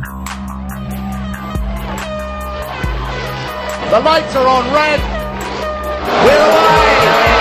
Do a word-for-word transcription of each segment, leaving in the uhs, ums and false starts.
The lights are on red. We're away.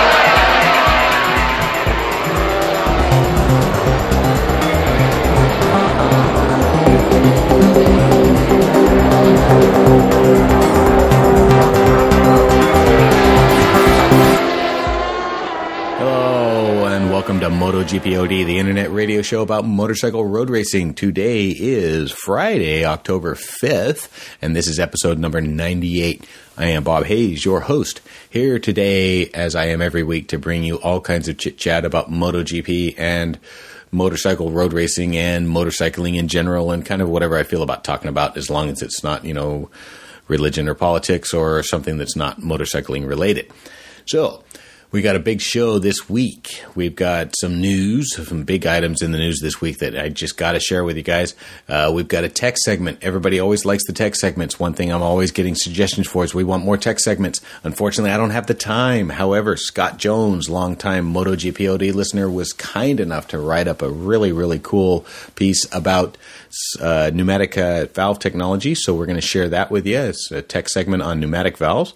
Hello and welcome to MotoGPOD, the internet radio show about motorcycle road racing. Today is Friday, October fifth, and this is episode number ninety-eight. I am Bob Hayes, your host, here today, as I am every week, to bring you all kinds of chit-chat about MotoGP and motorcycle road racing and motorcycling in general, and kind of whatever I feel about talking about, as long as it's not, you know, religion or politics or something that's not motorcycling related. So, we got a big show this week. We've got some news, some big items in the news this week that I just got to share with you guys. Uh, we've got a tech segment. Everybody always likes the tech segments. One thing I'm always getting suggestions for is we want more tech segments. Unfortunately, I don't have the time. However, Scott Jones, longtime MotoGPOD listener, was kind enough to write up a really, really cool piece about uh, pneumatic uh, valve technology. So we're going to share that with you. It's a tech segment on pneumatic valves.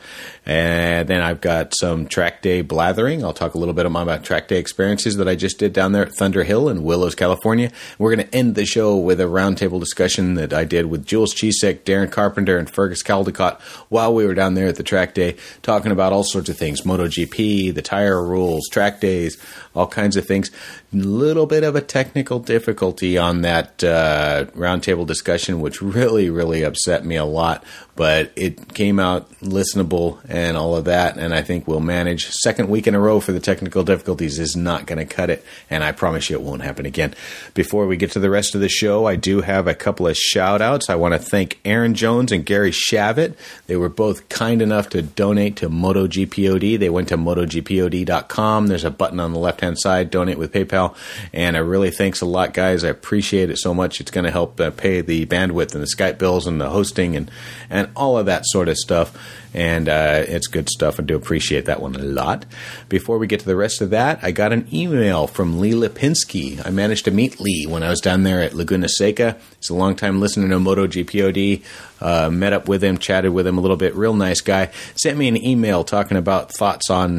And then I've got some track day blathering. I'll talk a little bit about track day experiences that I just did down there at Thunder Hill in Willows, California. We're going to end the show with a roundtable discussion that I did with Jules Chisek, Darren Carpenter, and Fergus Caldecott while we were down there at the track day, talking about all sorts of things, MotoGP, the tire rules, track days, all kinds of things. A little bit of a technical difficulty on that uh, roundtable discussion, which really, really upset me a lot, but it came out listenable and all of that, and I think we'll manage. Second week in a row for the technical difficulties is not going to cut it, and I promise you it won't happen again. Before we get to the rest of the show, I do have a couple of shout-outs. I want to thank Aaron Jones and Gary Shavit. They were both kind enough to donate to MotoGPOD. They went to MotoGPOD dot com. There's a button on the left-hand side, donate with PayPal, and I really thanks a lot, guys. I appreciate it so much. It's going to help uh, pay the bandwidth and the Skype bills and the hosting and, and all of that sort of stuff. And uh, it's good stuff. I do appreciate that one a lot. Before we get to the rest of that, I got an email from Lee Lipinski. I managed to meet Lee when I was down there at Laguna Seca. He's a longtime listener to MotoGPOD. Uh, met up with him, chatted with him a little bit. Real nice guy. Sent me an email talking about thoughts on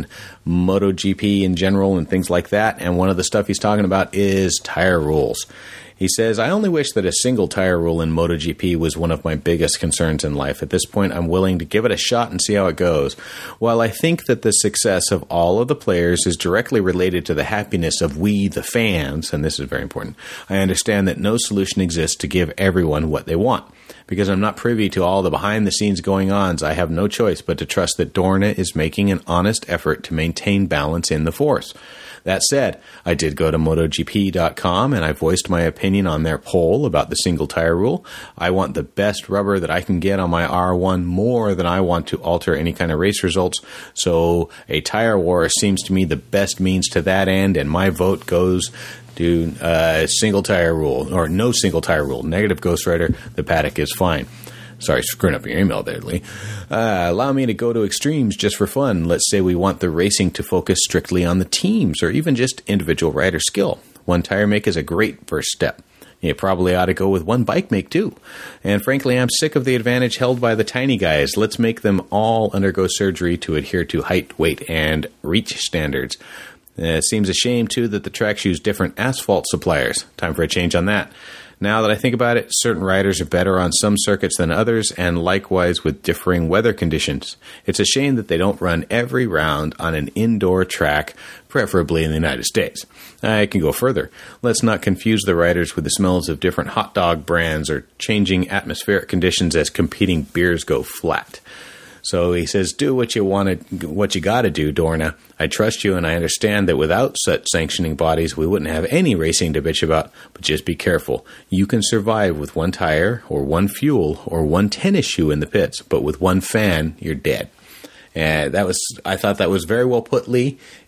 MotoGP in general and things like that. And one of the stuff he's talking about is tire rules. He says, I only wish that a single tire rule in MotoGP was one of my biggest concerns in life. At this point, I'm willing to give it a shot and see how it goes. While I think that the success of all of the players is directly related to the happiness of we, the fans, and this is very important, I understand that no solution exists to give everyone what they want. Because I'm not privy to all the behind-the-scenes going-ons, I have no choice but to trust that Dorna is making an honest effort to maintain balance in the force. That said, I did go to MotoGP dot com and I voiced my opinion on their poll about the single tire rule. I want the best rubber that I can get on my R one more than I want to alter any kind of race results. So a tire war seems to me the best means to that end, and my vote goes to uh, single tire rule, or no single tire rule. Negative Ghost Rider, the paddock is fine. Sorry, screwing up your email there, Lee. Uh, allow me to go to extremes just for fun. Let's say we want the racing to focus strictly on the teams or even just individual rider skill. One tire make is a great first step. You probably ought to go with one bike make, too. And frankly, I'm sick of the advantage held by the tiny guys. Let's make them all undergo surgery to adhere to height, weight, and reach standards. Uh, it seems a shame, too, that the tracks use different asphalt suppliers. Time for a change on that. Now that I think about it, certain riders are better on some circuits than others, and likewise with differing weather conditions. It's a shame that they don't run every round on an indoor track, preferably in the United States. I can go further. Let's not confuse the riders with the smells of different hot dog brands or changing atmospheric conditions as competing beers go flat. So he says, do what you want to, what you got to do, Dorna. I trust you, and I understand that without such sanctioning bodies, we wouldn't have any racing to bitch about. But just be careful. You can survive with one tire, or one fuel, or one tennis shoe in the pits, but with one fan, you're dead. And that was, I thought that was very well put, Lee.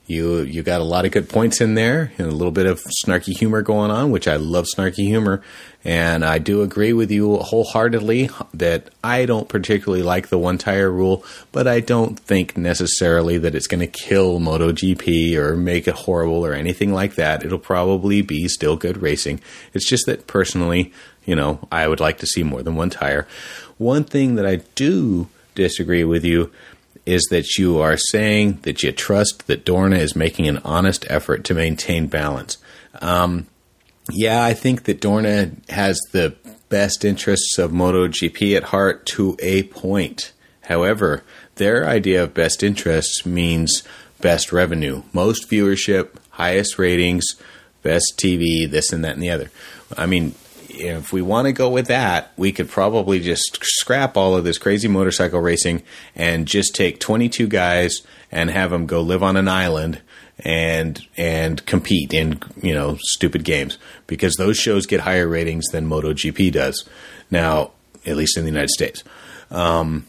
You you got a lot of good points in there and a little bit of snarky humor going on, which I love snarky humor. And I do agree with you wholeheartedly that I don't particularly like the one tire rule, but I don't think necessarily that it's going to kill MotoGP or make it horrible or anything like that. It'll probably be still good racing. It's just that personally, you know, I would like to see more than one tire. One thing that I do disagree with you is that you are saying that you trust that Dorna is making an honest effort to maintain balance. Um, yeah, I think that Dorna has the best interests of MotoGP at heart to a point. However, their idea of best interests means best revenue, most viewership, highest ratings, best T V, this and that and the other. I mean, if we want to go with that, we could probably just scrap all of this crazy motorcycle racing and just take twenty-two guys and have them go live on an island and and compete in, you know, stupid games, because those shows get higher ratings than MotoGP does now, at least in the United States. Um,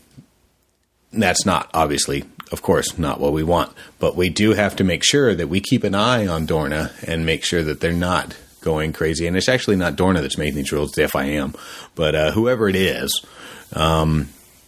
that's not, obviously, of course, not what we want, but we do have to make sure that we keep an eye on Dorna and make sure that they're not going crazy. And it's actually not Dorna that's making these rules, it's the F I M. But uh, whoever it is, um,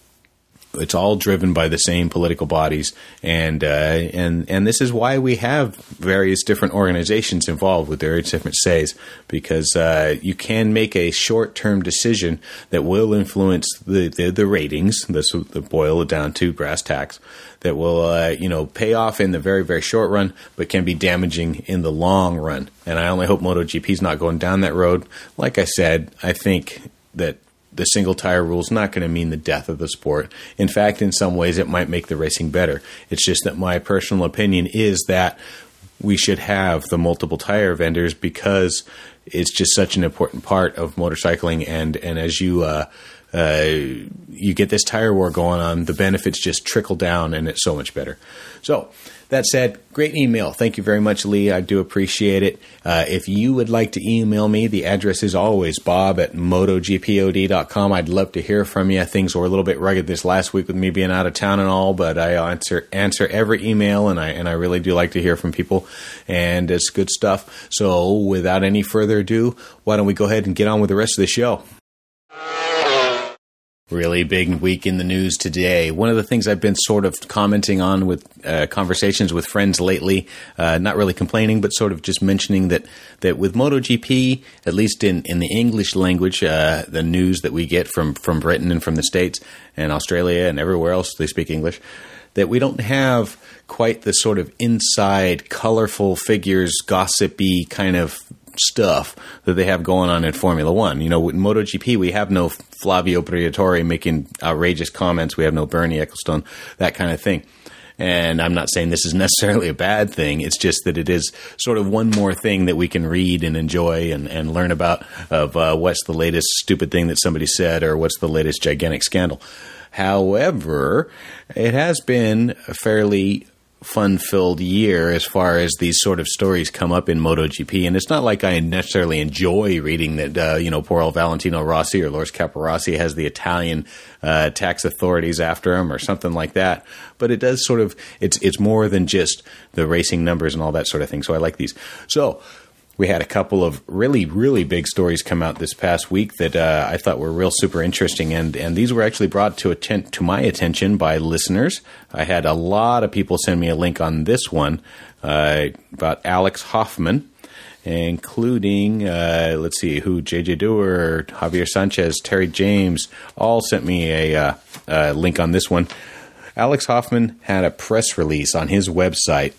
it's all driven by the same political bodies. And, uh, and, and this is why we have various different organizations involved with various different says, because uh, you can make a short-term decision that will influence the, the, the ratings. This will boil it down to brass tacks. That will, uh, you know, pay off in the very, very short run, but can be damaging in the long run. And I only hope MotoGP is not going down that road. Like I said, I think that the single tire rule is not going to mean the death of the sport. In fact, in some ways, it might make the racing better. It's just that my personal opinion is that we should have the multiple tire vendors, because it's just such an important part of motorcycling. And, and as you, uh, Uh, you get this tire war going on, the benefits just trickle down, and it's so much better. So, that said, great email. Thank you very much, Lee. I do appreciate it. Uh, if you would like to email me, the address is always bob at motogpod dot com. I'd love to hear from you. Things were a little bit rugged this last week with me being out of town and all, but I answer answer every email, and I and I really do like to hear from people, and it's good stuff. So, without any further ado, why don't we go ahead and get on with the rest of the show? Really big week in the news today. One of the things I've been sort of commenting on with uh, conversations with friends lately, uh, not really complaining, but sort of just mentioning that, that with MotoGP, at least in, in the English language, uh, the news that we get from, from Britain and from the States and Australia and everywhere else they speak English, that we don't have quite the sort of inside, colorful figures, gossipy kind of stuff that they have going on in Formula One. You know, in MotoGP, we have no Flavio Briatore making outrageous comments. We have no Bernie Ecclestone, that kind of thing. And I'm not saying this is necessarily a bad thing. It's just that it is sort of one more thing that we can read and enjoy and, and learn about of uh, what's the latest stupid thing that somebody said or what's the latest gigantic scandal. However, it has been a fairly fun-filled year as far as these sort of stories come up in MotoGP, and it's not like I necessarily enjoy reading that, uh, you know, poor old Valentino Rossi or Loris Capirossi has the Italian uh, tax authorities after him or something like that, but it does sort of, it's it's more than just the racing numbers and all that sort of thing, so I like these. So, we had a couple of really, really big stories come out this past week that uh, I thought were real super interesting, and, and these were actually brought to atten- to my attention by listeners. I had a lot of people send me a link on this one uh, about Alex Hoffman, including, uh, let's see, who, J J Dewar, Javier Sanchez, Terry James, all sent me a uh, uh, link on this one. Alex Hoffman had a press release on his website,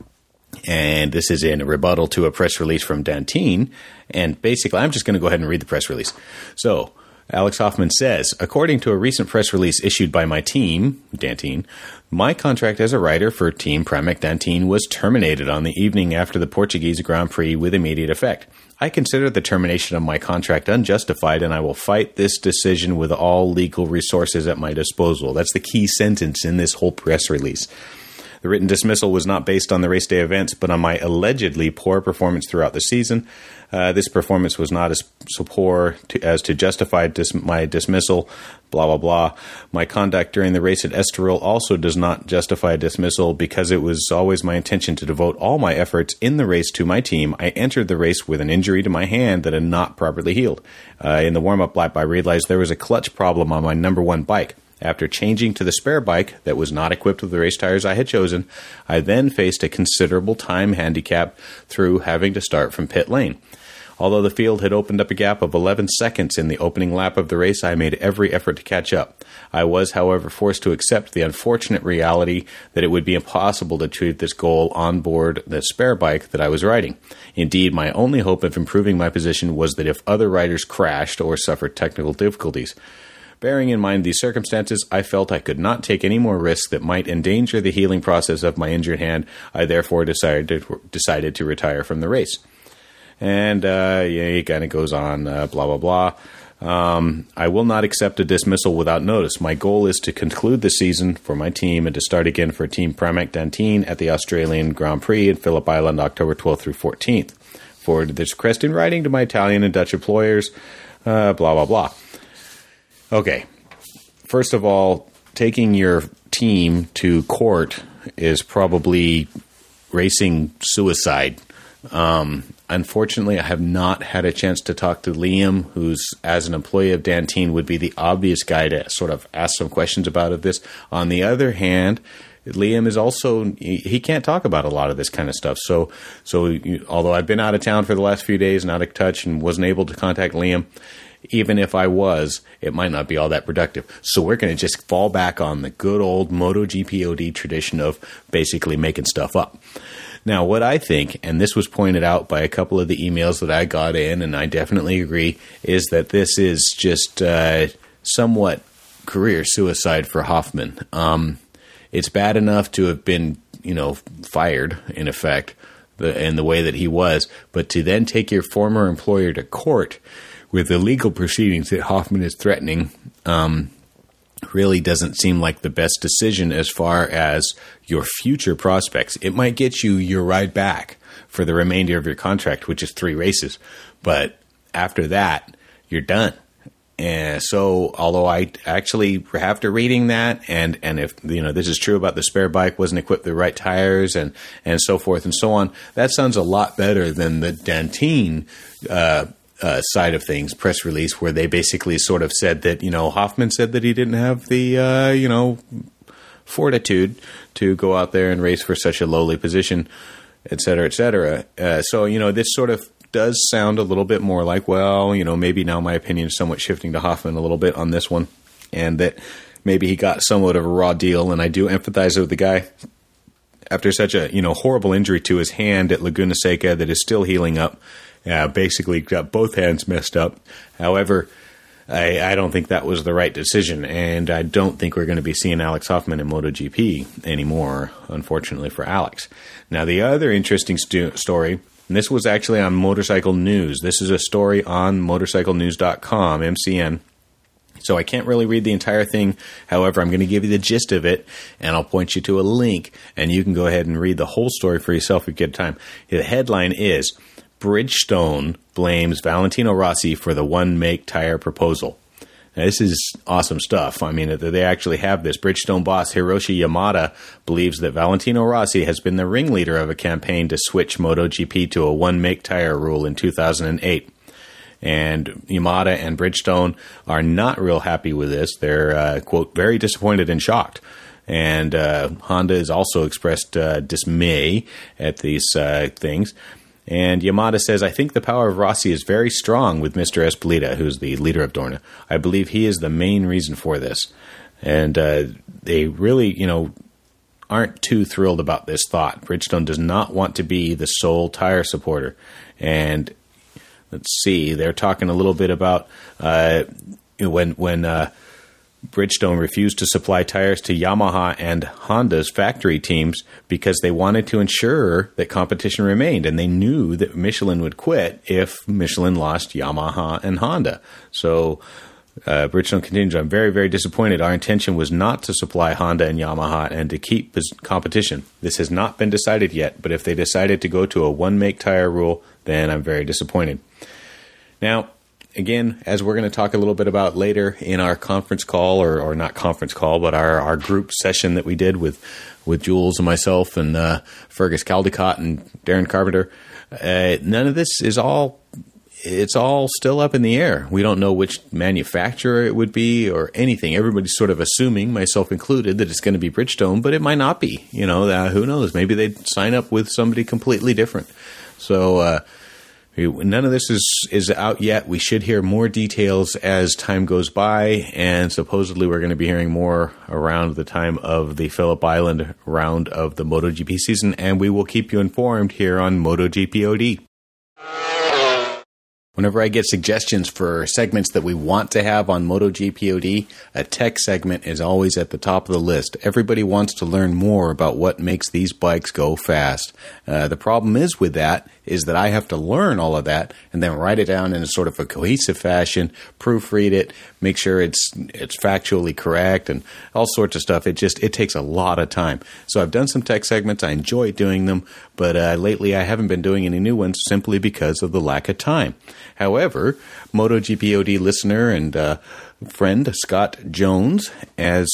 and this is in a rebuttal to a press release from Dantine. And basically, I'm just going to go ahead and read the press release. So, Alex Hoffman says, according to a recent press release issued by my team, Dantine, my contract as a writer for Team Pramac Dantine was terminated on the evening after the Portuguese Grand Prix with immediate effect. I consider the termination of my contract unjustified, and I will fight this decision with all legal resources at my disposal. That's the key sentence in this whole press release. The written dismissal was not based on the race day events, but on my allegedly poor performance throughout the season. Uh, this performance was not as so poor to, as to justify dis- my dismissal, blah, blah, blah. My conduct during the race at Estoril also does not justify dismissal because it was always my intention to devote all my efforts in the race to my team. I entered the race with an injury to my hand that had not properly healed. Uh, in the warm-up lap, I realized there was a clutch problem on my number one bike. After changing to the spare bike that was not equipped with the race tires I had chosen, I then faced a considerable time handicap through having to start from pit lane. Although the field had opened up a gap of eleven seconds in the opening lap of the race, I made every effort to catch up. I was, however, forced to accept the unfortunate reality that it would be impossible to achieve this goal on board the spare bike that I was riding. Indeed, my only hope of improving my position was that if other riders crashed or suffered technical difficulties. Bearing in mind these circumstances, I felt I could not take any more risks that might endanger the healing process of my injured hand. I therefore decided to, decided to retire from the race. And, uh, yeah, he kind of goes on, uh, blah, blah, blah. Um, I will not accept a dismissal without notice. My goal is to conclude the season for my team and to start again for Team Pramac Dantine at the Australian Grand Prix in Phillip Island, October twelfth through fourteenth. Forward this request in writing to my Italian and Dutch employers, uh, blah, blah, blah. Okay. First of all, taking your team to court is probably racing suicide. Um, unfortunately, I have not had a chance to talk to Liam, who's, as an employee of Dantine, would be the obvious guy to sort of ask some questions about this. On the other hand, Liam is also, he, he can't talk about a lot of this kind of stuff. So, so you, although I've been out of town for the last few days and out of touch and wasn't able to contact Liam, even if I was, it might not be all that productive. So we're going to just fall back on the good old MotoGP O D tradition of basically making stuff up. Now, what I think, and this was pointed out by a couple of the emails that I got in, and I definitely agree, is that this is just uh, somewhat career suicide for Hoffman. Um, it's bad enough to have been, you know, fired, in effect, the, in the way that he was, but to then take your former employer to court with the legal proceedings that Hoffman is threatening, um, really doesn't seem like the best decision as far as your future prospects. It might get you your ride back for the remainder of your contract, which is three races. But after that, you're done. And so, although I actually, after reading that, and, and if, you know, this is true about the spare bike, wasn't equipped with the right tires and, and so forth and so on, that sounds a lot better than the Dantine, uh, Uh, side of things, press release, where they basically sort of said that, you know, Hoffman said that he didn't have the, uh, you know, fortitude to go out there and race for such a lowly position, et cetera, et cetera. Uh, so, you know, this sort of does sound a little bit more like, well, you know, maybe now my opinion is somewhat shifting to Hoffman a little bit on this one, and that maybe he got somewhat of a raw deal, and I do empathize with the guy after such a, you know, horrible injury to his hand at Laguna Seca that is still healing up. Uh, basically got both hands messed up. However, I, I don't think that was the right decision, and I don't think we're going to be seeing Alex Hoffman in MotoGP anymore, unfortunately for Alex. Now, the other interesting stu- story, and this was actually on Motorcycle News. This is a story on motorcycle news dot com, M C N. So I can't really read the entire thing. However, I'm going to give you the gist of it, and I'll point you to a link, and you can go ahead and read the whole story for yourself if you get time. The headline is, Bridgestone blames Valentino Rossi for the one-make tire proposal. Now, this is awesome stuff. I mean, they actually have this. Bridgestone boss Hiroshi Yamada believes that Valentino Rossi has been the ringleader of a campaign to switch MotoGP to a one-make tire rule in two thousand eight. And Yamada and Bridgestone are not real happy with this. They're, uh, quote, very disappointed and shocked. And uh, Honda has also expressed uh, dismay at these uh, things. And Yamada says, I think the power of Rossi is very strong with Mister Espolita, who's the leader of Dorna. I believe he is the main reason for this. And uh, they really, you know, aren't too thrilled about this thought. Bridgestone does not want to be the sole tire supporter. And let's see, they're talking a little bit about uh, when when uh, Bridgestone refused to supply tires to Yamaha and Honda's factory teams because they wanted to ensure that competition remained, and they knew that Michelin would quit if Michelin lost Yamaha and Honda. So Uh, Bridgestone continues, I'm very, very disappointed. Our intention was not to supply Honda and Yamaha and to keep pos- competition. This has not been decided yet, but if they decided to go to a one-make tire rule, then I'm very disappointed. Now, again, as we're going to talk a little bit about later in our conference call, or, or not conference call, but our, our group session that we did with, with Jules and myself and uh, Fergus Caldecott and Darren Carpenter, uh, none of this is all... It's all still up in the air. We don't know which manufacturer it would be or anything. Everybody's sort of assuming, myself included, that it's going to be Bridgestone, but it might not be. You know, uh, who knows? Maybe they'd sign up with somebody completely different. So uh, none of this is, is out yet. We should hear more details as time goes by, and supposedly we're going to be hearing more around the time of the Phillip Island round of the MotoGP season, and we will keep you informed here on MotoGP O D. Whenever I get suggestions for segments that we want to have on MotoGP O D, a tech segment is always at the top of the list. Everybody wants to learn more about what makes these bikes go fast. Uh, the problem is with that is that I have to learn all of that and then write it down in a sort of a cohesive fashion, proofread it, make sure it's it's factually correct, and all sorts of stuff. It just it takes a lot of time. So I've done some tech segments. I enjoy doing them, but uh, lately I haven't been doing any new ones simply because of the lack of time. However, MotoGP O D listener and uh, friend Scott Jones has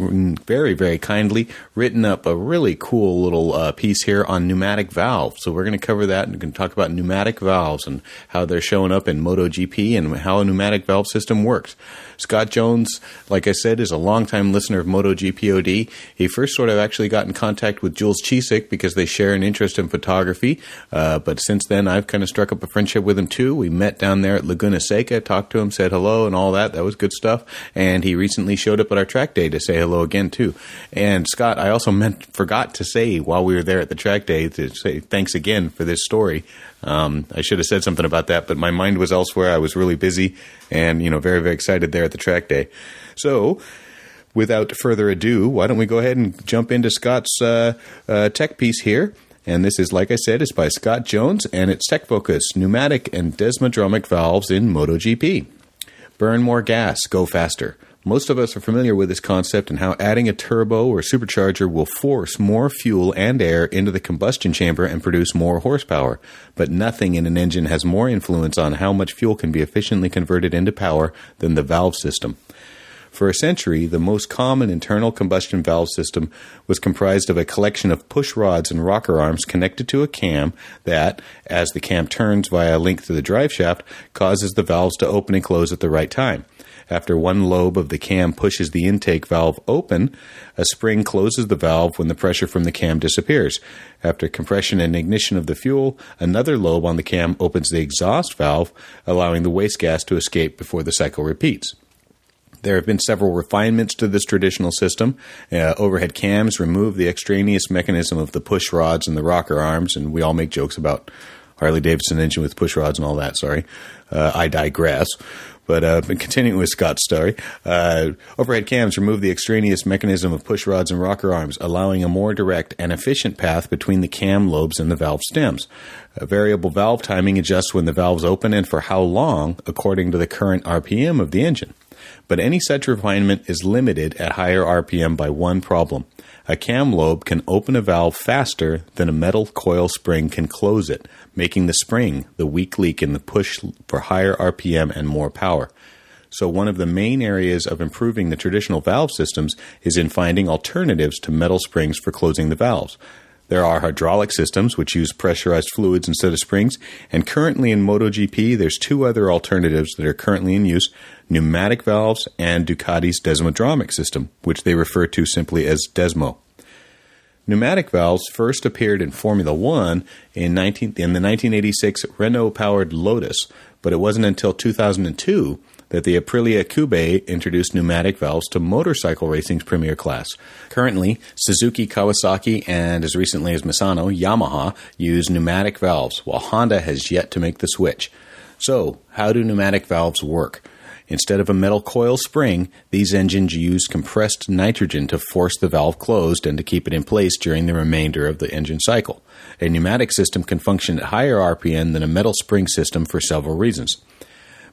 very, very kindly written up a really cool little uh, piece here on pneumatic valves. So we're going to cover that and we're going to talk about pneumatic valves and how they're showing up in MotoGP and how a pneumatic valve system works. Scott Jones, like I said, is a longtime listener of MotoGP O D. He first sort of actually got in contact with Jules Chisek because they share an interest in photography. Uh, but since then, I've kind of struck up a friendship with him too. We met down there at Laguna Seca, talked to him, said hello and all that. That was good stuff. And he recently showed up at our track day to say hello again too. And Scott, I also meant forgot to say while we were there at the track day to say thanks again for this story. Um, I should have said something about that, but my mind was elsewhere. I was really busy and, you know, very, very excited there at the track day. So without further ado, why don't we go ahead and jump into Scott's uh, uh, tech piece here. And this is, like I said, is by Scott Jones, and it's Tech Focus, Pneumatic and Desmodromic Valves in MotoGP. Burn more gas, go faster. Most of us are familiar with this concept and how adding a turbo or supercharger will force more fuel and air into the combustion chamber and produce more horsepower. But nothing in an engine has more influence on how much fuel can be efficiently converted into power than the valve system. For a century, the most common internal combustion valve system was comprised of a collection of push rods and rocker arms connected to a cam that, as the cam turns via a link to the drive shaft, causes the valves to open and close at the right time. After one lobe of the cam pushes the intake valve open, a spring closes the valve when the pressure from the cam disappears. After compression and ignition of the fuel, another lobe on the cam opens the exhaust valve, allowing the waste gas to escape before the cycle repeats. There have been several refinements to this traditional system. Uh, overhead cams remove the extraneous mechanism of the push rods and the rocker arms, and we all make jokes about Harley-Davidson engine with push rods and all that, sorry. Uh, I digress. But uh, continuing with Scott's story, uh, overhead cams remove the extraneous mechanism of push rods and rocker arms, allowing a more direct and efficient path between the cam lobes and the valve stems. A variable valve timing adjusts when the valves open and for how long, according to the current R P M of the engine. But any such refinement is limited at higher R P M by one problem. A cam lobe can open a valve faster than a metal coil spring can close it, making the spring the weak link in the push for higher R P M and more power. So one of the main areas of improving the traditional valve systems is in finding alternatives to metal springs for closing the valves. There are hydraulic systems which use pressurized fluids instead of springs, and currently in MotoGP there's two other alternatives that are currently in use, pneumatic valves and Ducati's Desmodromic system, which they refer to simply as Desmo. Pneumatic valves first appeared in Formula One in, nineteen, in the nineteen eighty-six Renault-powered Lotus, but it wasn't until two thousand two that the Aprilia Cube introduced pneumatic valves to motorcycle racing's premier class. Currently, Suzuki, Kawasaki, and as recently as Misano, Yamaha use pneumatic valves, while Honda has yet to make the switch. So, how do pneumatic valves work? Instead of a metal coil spring, these engines use compressed nitrogen to force the valve closed and to keep it in place during the remainder of the engine cycle. A pneumatic system can function at higher R P M than a metal spring system for several reasons.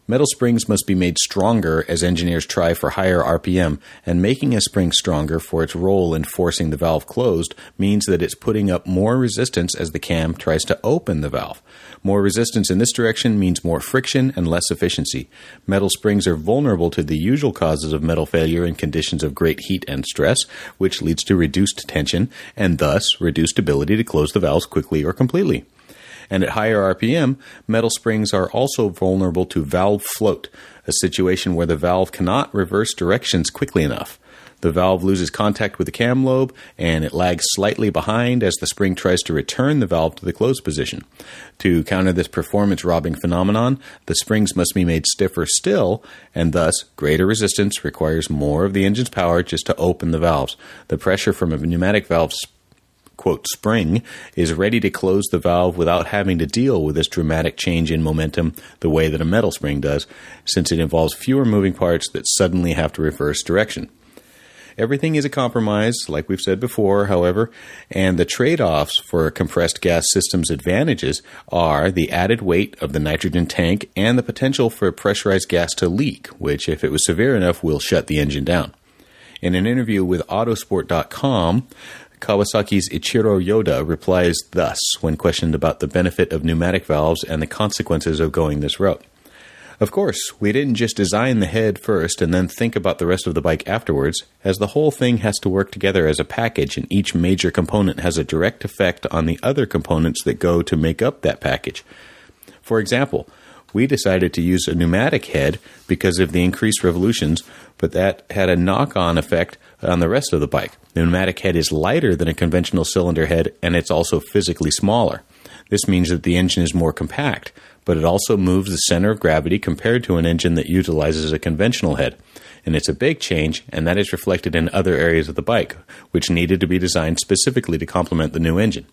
Metal springs must be made stronger as engineers try for higher R P M, and making a spring stronger for its role in forcing the valve closed means that it's putting up more resistance as the cam tries to open the valve. More resistance in this direction means more friction and less efficiency. Metal springs are vulnerable to the usual causes of metal failure in conditions of great heat and stress, which leads to reduced tension and thus reduced ability to close the valves quickly or completely. And at higher R P M, metal springs are also vulnerable to valve float, a situation where the valve cannot reverse directions quickly enough. The valve loses contact with the cam lobe, and it lags slightly behind as the spring tries to return the valve to the closed position. To counter this performance-robbing phenomenon, the springs must be made stiffer still, and thus greater resistance requires more of the engine's power just to open the valves. The pressure from a pneumatic valve quote, spring is ready to close the valve without having to deal with this dramatic change in momentum the way that a metal spring does, since it involves fewer moving parts that suddenly have to reverse direction. Everything is a compromise, like we've said before, however, and the trade-offs for a compressed gas system's advantages are the added weight of the nitrogen tank and the potential for pressurized gas to leak, which, if it was severe enough, will shut the engine down. In an interview with Autosport dot com, Kawasaki's Ichiro Yoda replies thus when questioned about the benefit of pneumatic valves and the consequences of going this route. Of course, we didn't just design the head first and then think about the rest of the bike afterwards, as the whole thing has to work together as a package and each major component has a direct effect on the other components that go to make up that package. For example, we decided to use a pneumatic head because of the increased revolutions, but that had a knock-on effect on the rest of the bike. The pneumatic head is lighter than a conventional cylinder head, and it's also physically smaller. This means that the engine is more compact, but it also moves the center of gravity compared to an engine that utilizes a conventional head. And it's a big change, and that is reflected in other areas of the bike, which needed to be designed specifically to complement the new engine.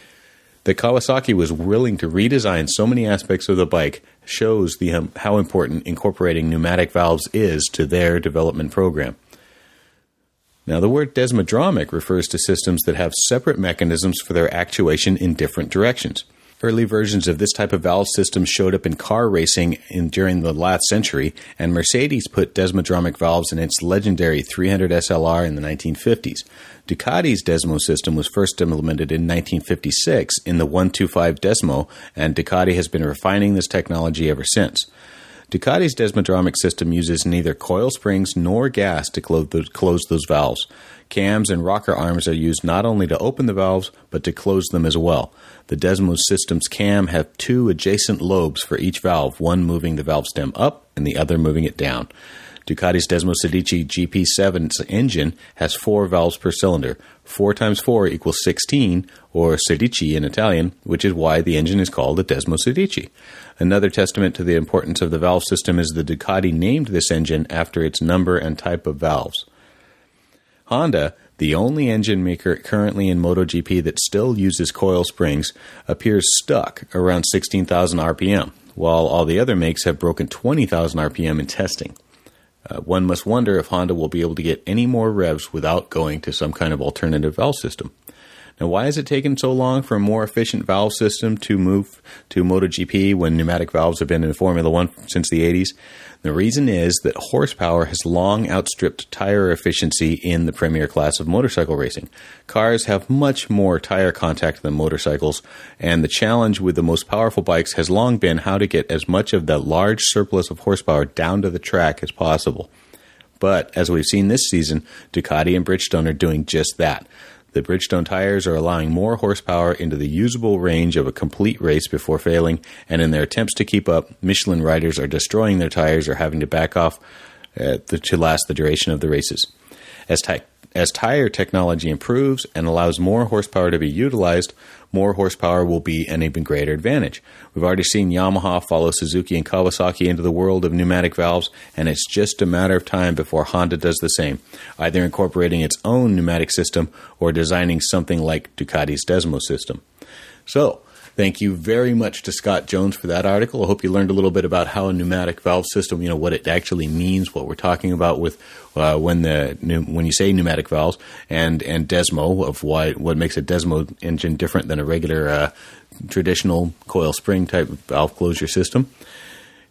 That Kawasaki was willing to redesign so many aspects of the bike shows the um, how important incorporating pneumatic valves is to their development program. Now, the word desmodromic refers to systems that have separate mechanisms for their actuation in different directions. Early versions of this type of valve system showed up in car racing in, during the last century, and Mercedes put desmodromic valves in its legendary three hundred S L R in the nineteen fifties. Ducati's Desmo system was first implemented in nineteen fifty-six in the one twenty-five Desmo, and Ducati has been refining this technology ever since. Ducati's desmodromic system uses neither coil springs nor gas to close those valves. Cams and rocker arms are used not only to open the valves, but to close them as well. The Desmo system's cam have two adjacent lobes for each valve, one moving the valve stem up and the other moving it down. Ducati's Desmo Sedici G P seven's engine has four valves per cylinder. Four times four equals sixteen, or Sedici in Italian, which is why the engine is called a Desmo Sedici. Another testament to the importance of the valve system is that Ducati named this engine after its number and type of valves. Honda, the only engine maker currently in MotoGP that still uses coil springs, appears stuck around sixteen thousand R P M, while all the other makes have broken twenty thousand R P M in testing. Uh, one must wonder if Honda will be able to get any more revs without going to some kind of alternative valve system. Now, why has it taken so long for a more efficient valve system to move to MotoGP when pneumatic valves have been in Formula One since the eighties? The reason is that horsepower has long outstripped tire efficiency in the premier class of motorcycle racing. Cars have much more tire contact than motorcycles, and the challenge with the most powerful bikes has long been how to get as much of that large surplus of horsepower down to the track as possible. But, as we've seen this season, Ducati and Bridgestone are doing just that. The Bridgestone tires are allowing more horsepower into the usable range of a complete race before failing, and in their attempts to keep up, Michelin riders are destroying their tires or having to back off uh, to last the duration of the races. As, ti- as tire technology improves and allows more horsepower to be utilized, more horsepower will be an even greater advantage. We've already seen Yamaha follow Suzuki and Kawasaki into the world of pneumatic valves, and it's just a matter of time before Honda does the same, either incorporating its own pneumatic system or designing something like Ducati's Desmo system. So, thank you very much to Scott Jones for that article. I hope you learned a little bit about how a pneumatic valve system, you know, what it actually means, what we're talking about with uh, when the when you say pneumatic valves, and and Desmo, of why what makes a Desmo engine different than a regular uh, traditional coil spring type valve closure system.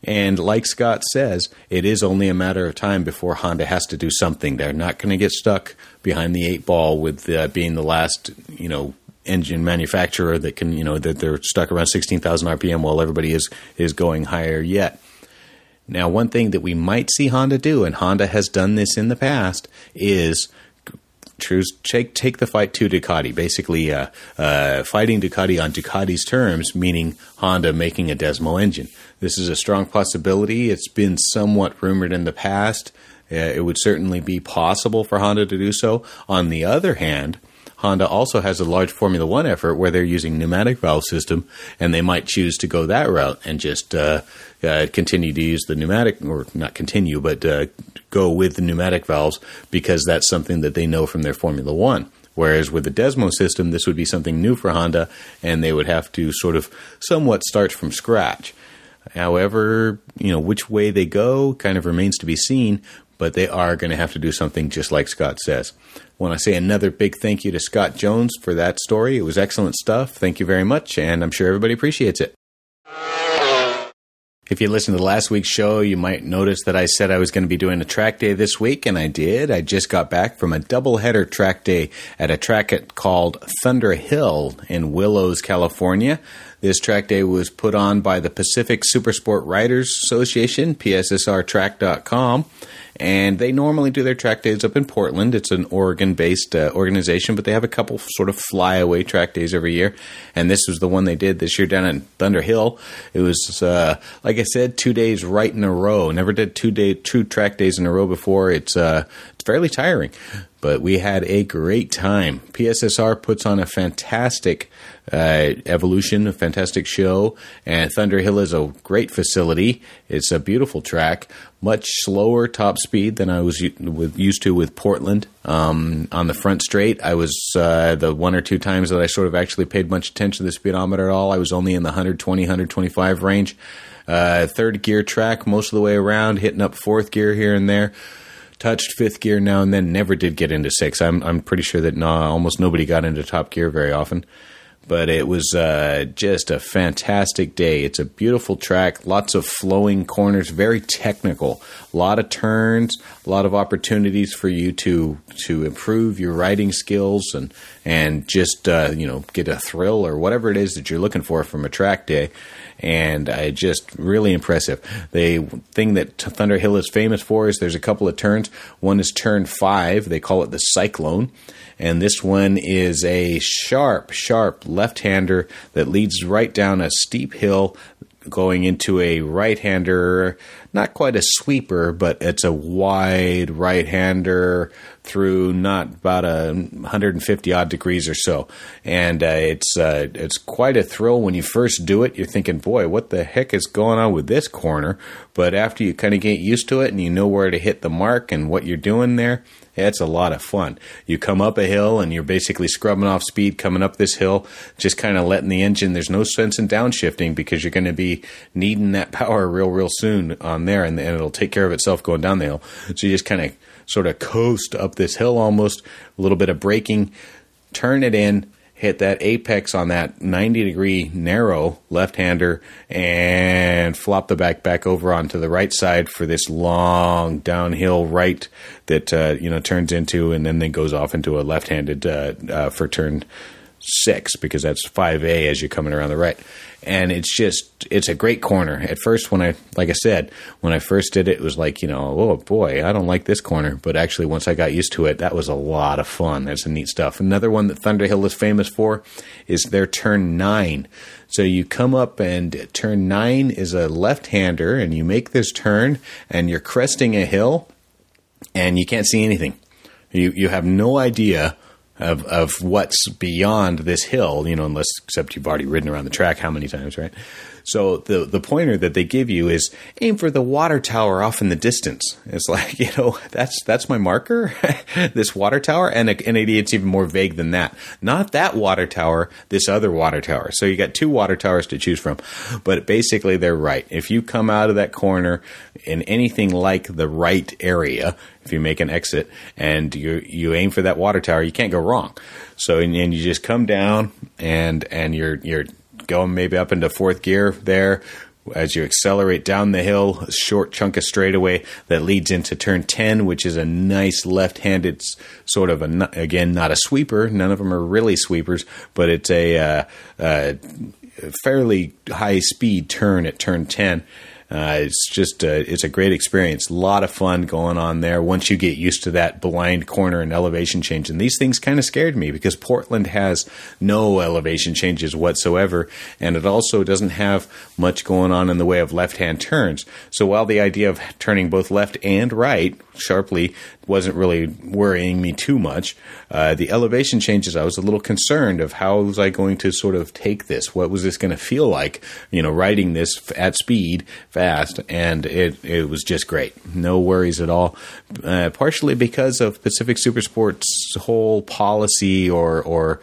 And like Scott says, it is only a matter of time before Honda has to do something. They're not going to get stuck behind the eight ball with uh, being the last, you know, engine manufacturer that can, you know, that they're stuck around sixteen thousand R P M while everybody is, is going higher yet. Now, one thing that we might see Honda do, and Honda has done this in the past, is choose take, take the fight to Ducati, basically uh, uh, fighting Ducati on Ducati's terms, meaning Honda making a Desmo engine. This is a strong possibility. It's been somewhat rumored in the past. Uh, it would certainly be possible for Honda to do so. On the other hand, Honda also has a large Formula One effort where they're using pneumatic valve system, and they might choose to go that route and just uh, uh, continue to use the pneumatic, or not continue, but uh, go with the pneumatic valves because that's something that they know from their Formula One. Whereas with the Desmo system, this would be something new for Honda, and they would have to sort of somewhat start from scratch. However, you know, which way they go kind of remains to be seen, but they are going to have to do something just like Scott says. I want to say another big thank you to Scott Jones for that story. It was excellent stuff. Thank you very much, and I'm sure everybody appreciates it. If you listened to last week's show, you might notice that I said I was going to be doing a track day this week, and I did. I just got back from a doubleheader track day at a track called Thunder Hill in Willows, California. This track day was put on by the Pacific Supersport Riders Association, P S S R track dot com, and they normally do their track days up in Portland. It's an Oregon-based uh, organization, but they have a couple sort of flyaway track days every year, and this was the one they did this year down in Thunder Hill. It was, uh, like I said, two days right in a row. Never did two day two track days in a row before. It's uh, it's fairly tiring, but we had a great time. P S S R puts on a fantastic uh, evolution, a fantastic show, and Thunder Hill is a great facility. It's a beautiful track, much slower top speed than I was used to with Portland. Um, on the front straight, I was uh, the one or two times that I sort of actually paid much attention to the speedometer at all. I was only in the one twenty, one twenty-five range. Uh, third gear track most of the way around, hitting up fourth gear here and there. Touched fifth gear now and then, never did get into sixth. I'm I'm pretty sure that no, almost nobody got into top gear very often. But it was uh, just a fantastic day. It's a beautiful track, lots of flowing corners, very technical, a lot of turns, a lot of opportunities for you to to improve your riding skills and and just uh, you know get a thrill or whatever it is that you're looking for from a track day. And I just really impressive. The thing that Thunder Hill is famous for is there's a couple of turns. One is turn five. They call it the Cyclone. And this one is a sharp, sharp left-hander that leads right down a steep hill going into a right-hander, not quite a sweeper, but it's a wide right-hander through not about a one hundred fifty odd degrees or so. And uh, it's uh, it's quite a thrill when you first do it. You're thinking, boy, what the heck is going on with this corner? But after you kind of get used to it and you know where to hit the mark and what you're doing there, it's a lot of fun. You come up a hill and you're basically scrubbing off speed coming up this hill, just kind of letting the engine, there's no sense in downshifting because you're going to be needing that power real, real soon on there, and, and it'll take care of itself going down the hill. So you just kind of sort of coast up this hill almost, a little bit of braking, turn it in, hit that apex on that ninety degree narrow left-hander, and flop the back back over onto the right side for this long downhill right that uh, you know turns into, and then then goes off into a left-handed uh, uh, for turn six, because that's five A as you're coming around the right. And it's just, it's a great corner. At first, when I, like I said, when I first did it, it was like, you know, oh boy, I don't like this corner. But actually, once I got used to it, that was a lot of fun. That's some neat stuff. Another one that Thunder Hill is famous for is their turn nine. So you come up, and turn nine is a left-hander, and you make this turn, and you're cresting a hill, and you can't see anything. You you have no idea Of, of what's beyond this hill, you know, unless, except you've already ridden around the track how many times, right? So the the pointer that they give you is aim for the water tower off in the distance. It's like, you know, that's that's my marker, this water tower, and, a, and it's even more vague than that. Not that water tower, this other water tower. So you got two water towers to choose from, but basically they're right. If you come out of that corner in anything like the right area, if you make an exit and you you aim for that water tower, you can't go wrong. So and, and you just come down and and you're you're going maybe up into fourth gear there, as you accelerate down the hill, a short chunk of straightaway that leads into turn ten, which is a nice left-handed sort of, a, again, not a sweeper. None of them are really sweepers, but it's a, uh, uh, fairly high-speed turn at turn ten. Uh, it's just a, it's a great experience. A lot of fun going on there once you get used to that blind corner and elevation change. And these things kind of scared me because Portland has no elevation changes whatsoever, and it also doesn't have much going on in the way of left-hand turns. So while the idea of turning both left and right sharply wasn't really worrying me too much, uh, the elevation changes, I was a little concerned of how was I going to sort of take this? What was this going to feel like, you know, riding this at speed, fast, and it, it was just great. No worries at all, uh, partially because of Pacific Supersport's whole policy or or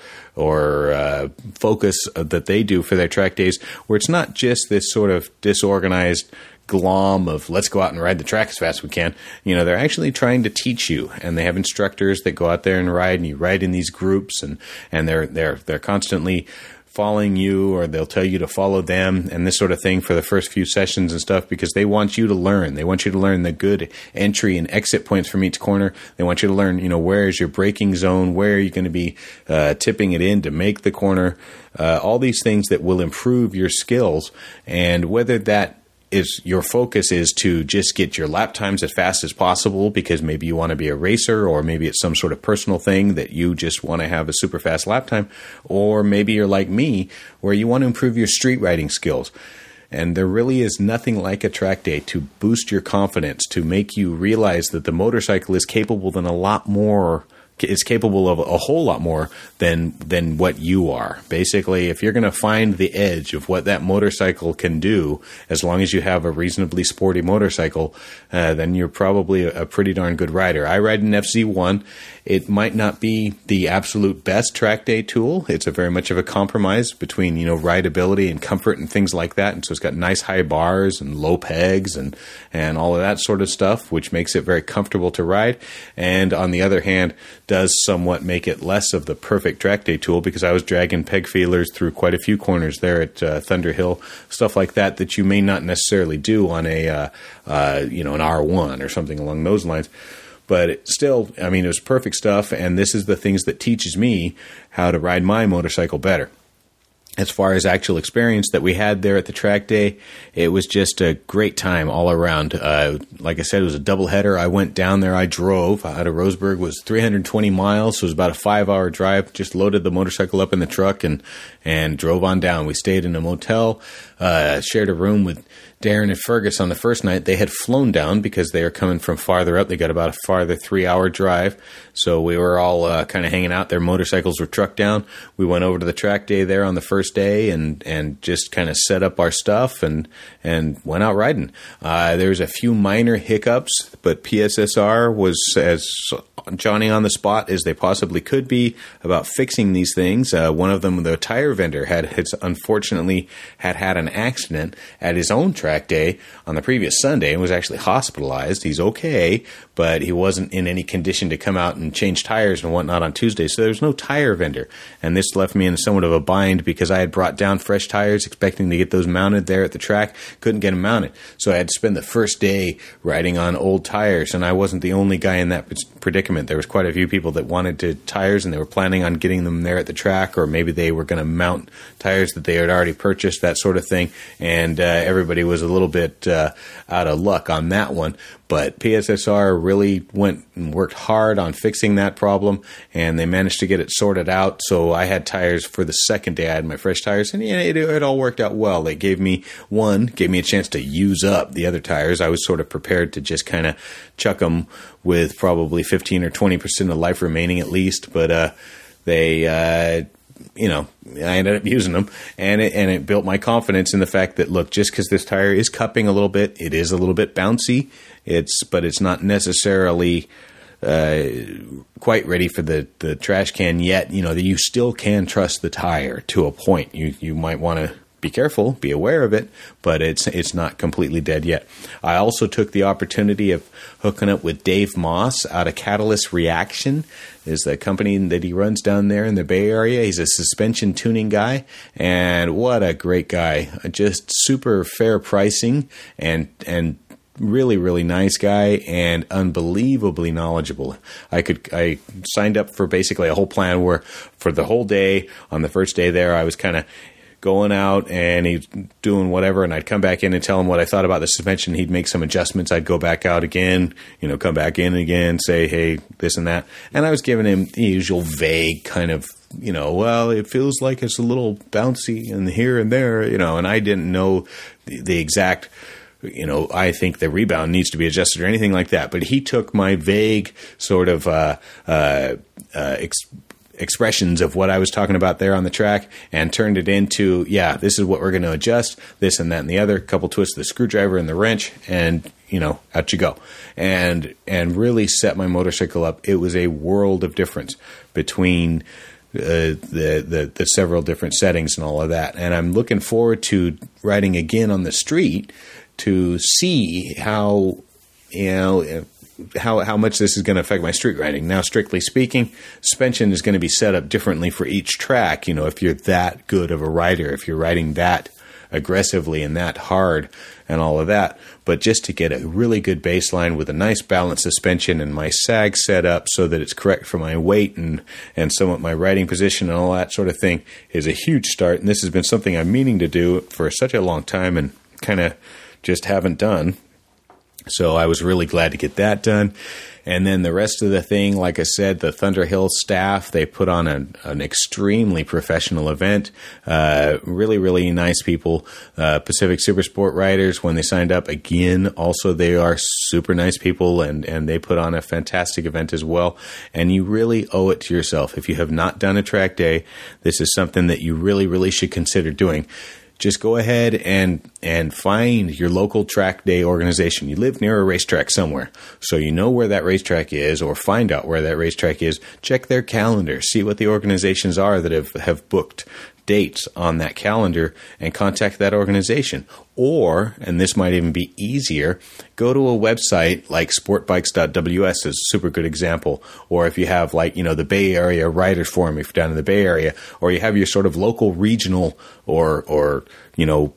or uh, focus that they do for their track days, where it's not just this sort of disorganized glom of let's go out and ride the track as fast as we can. You know, they're actually trying to teach you, and they have instructors that go out there and ride, and you ride in these groups, and and they're they're they're constantly following you, or they'll tell you to follow them and this sort of thing for the first few sessions and stuff, because they want you to learn. They want you to learn the good entry and exit points from each corner. They want you to learn, you know, where is your braking zone? Where are you going to be uh, tipping it in to make the corner? Uh, all these things that will improve your skills, and whether that is your focus is to just get your lap times as fast as possible because maybe you want to be a racer, or maybe it's some sort of personal thing that you just want to have a super fast lap time, or maybe you're like me where you want to improve your street riding skills. And there really is nothing like a track day to boost your confidence, to make you realize that the motorcycle is capable than a lot more is capable of a whole lot more than than what you are. Basically, if you're going to find the edge of what that motorcycle can do, as long as you have a reasonably sporty motorcycle, uh, then you're probably a, a pretty darn good rider. I ride an F Z one. It might not be the absolute best track day tool. It's a very much of a compromise between, you know, rideability and comfort and things like that. And so it's got nice high bars and low pegs and, and all of that sort of stuff, which makes it very comfortable to ride. And on the other hand, does somewhat make it less of the perfect track day tool, because I was dragging peg feelers through quite a few corners there at uh, Thunder Hill, stuff like that that you may not necessarily do on a uh, uh, you know an R one or something along those lines. But it still, I mean, it was perfect stuff, and this is the things that teaches me how to ride my motorcycle better. As far as actual experience that we had there at the track day, it was just a great time all around. Uh, like I said, it was a doubleheader. I went down there. I drove out of Roseburg. It was three hundred twenty miles, so it was about a five-hour drive. Just loaded the motorcycle up in the truck and and drove on down. We stayed in a motel, uh, shared a room with Darren and Fergus on the first night. They had flown down because they are coming from farther up. They got about a farther three-hour drive. So we were all uh, kind of hanging out. Their motorcycles were trucked down. We went over to the track day there on the first day and, and just kind of set up our stuff and and went out riding. Uh, there was a few minor hiccups, but P S S R was as Johnny on the spot as they possibly could be about fixing these things. Uh, one of them, the tire vendor, had, had unfortunately had had an accident at his own track day on the previous Sunday and was actually hospitalized. He's okay, but he wasn't in any condition to come out and change tires and whatnot on Tuesday, so there was no tire vendor. And this left me in somewhat of a bind because I had brought down fresh tires expecting to get those mounted there at the track. Couldn't get them mounted. So I had to spend the first day riding on old tires, and I wasn't the only guy in that predicament. There was quite a few people that wanted to tires, and they were planning on getting them there at the track, or maybe they were going to mount tires that they had already purchased, that sort of thing. And uh, everybody was a little bit uh, out of luck on that one. But P S S R really went and worked hard on fixing that problem, and they managed to get it sorted out. So I had tires for the second day. I had my fresh tires, and yeah, it, it all worked out well. They gave me one, gave me a chance to use up the other tires. I was sort of prepared to just kind of chuck them with probably fifteen or twenty percent of life remaining at least. But uh, they... Uh, you know, I ended up using them, and it, and it built my confidence in the fact that, look, just because this tire is cupping a little bit, it is a little bit bouncy, it's but it's not necessarily uh, quite ready for the, the trash can yet. You know, you still can trust the tire to a point. You you might want to be careful, be aware of it, but it's it's not completely dead yet. I also took the opportunity of hooking up with Dave Moss out of Catalyst Reaction, is the company that he runs down there in the Bay Area. He's a suspension tuning guy, and what a great guy. Just super fair pricing and and really, really nice guy and unbelievably knowledgeable. I could I signed up for basically a whole plan where for the whole day, on the first day there, I was kind of going out and he's doing whatever, and I'd come back in and tell him what I thought about the suspension. He'd make some adjustments. I'd go back out again, you know, come back in again, say, hey, this and that. And I was giving him the usual vague kind of, you know, well, it feels like it's a little bouncy and here and there, you know, and I didn't know the, the exact, you know, I think the rebound needs to be adjusted or anything like that. But he took my vague sort of uh, uh, uh, ex- expressions of what I was talking about there on the track and turned it into, yeah, this is what we're going to adjust, this and that and the other, couple twists of the screwdriver and the wrench, and, you know, out you go. And and really set my motorcycle up. It was a world of difference between Uh, the, the the several different settings and all of that. And I'm looking forward to riding again on the street to see how, you know, how how much this is going to affect my street riding. Now, strictly speaking, suspension is going to be set up differently for each track. You know, if you're that good of a rider, if you're riding that aggressively and that hard and all of that. But just to get a really good baseline with a nice balanced suspension and my sag set up so that it's correct for my weight and, and somewhat my riding position and all that sort of thing is a huge start. And this has been something I'm meaning to do for such a long time and kind of just haven't done. So I was really glad to get that done. And then the rest of the thing, like I said, the Thunderhill staff, they put on an, an extremely professional event. Uh, really, really nice people. Uh, Pacific Supersport riders, when they signed up, again, also they are super nice people, and, and they put on a fantastic event as well. And you really owe it to yourself. If you have not done a track day, this is something that you really, really should consider doing. Just go ahead and and find your local track day organization. You live near a racetrack somewhere, so you know where that racetrack is, or find out where that racetrack is. Check their calendar, see what the organizations are that have, have booked dates on that calendar, and contact that organization. Or, and this might even be easier, go to a website like sport bikes dot w s is a super good example. Or if you have, like, you know, the Bay Area Riders Forum, if you're down in the Bay Area, or you have your sort of local regional or, or you know,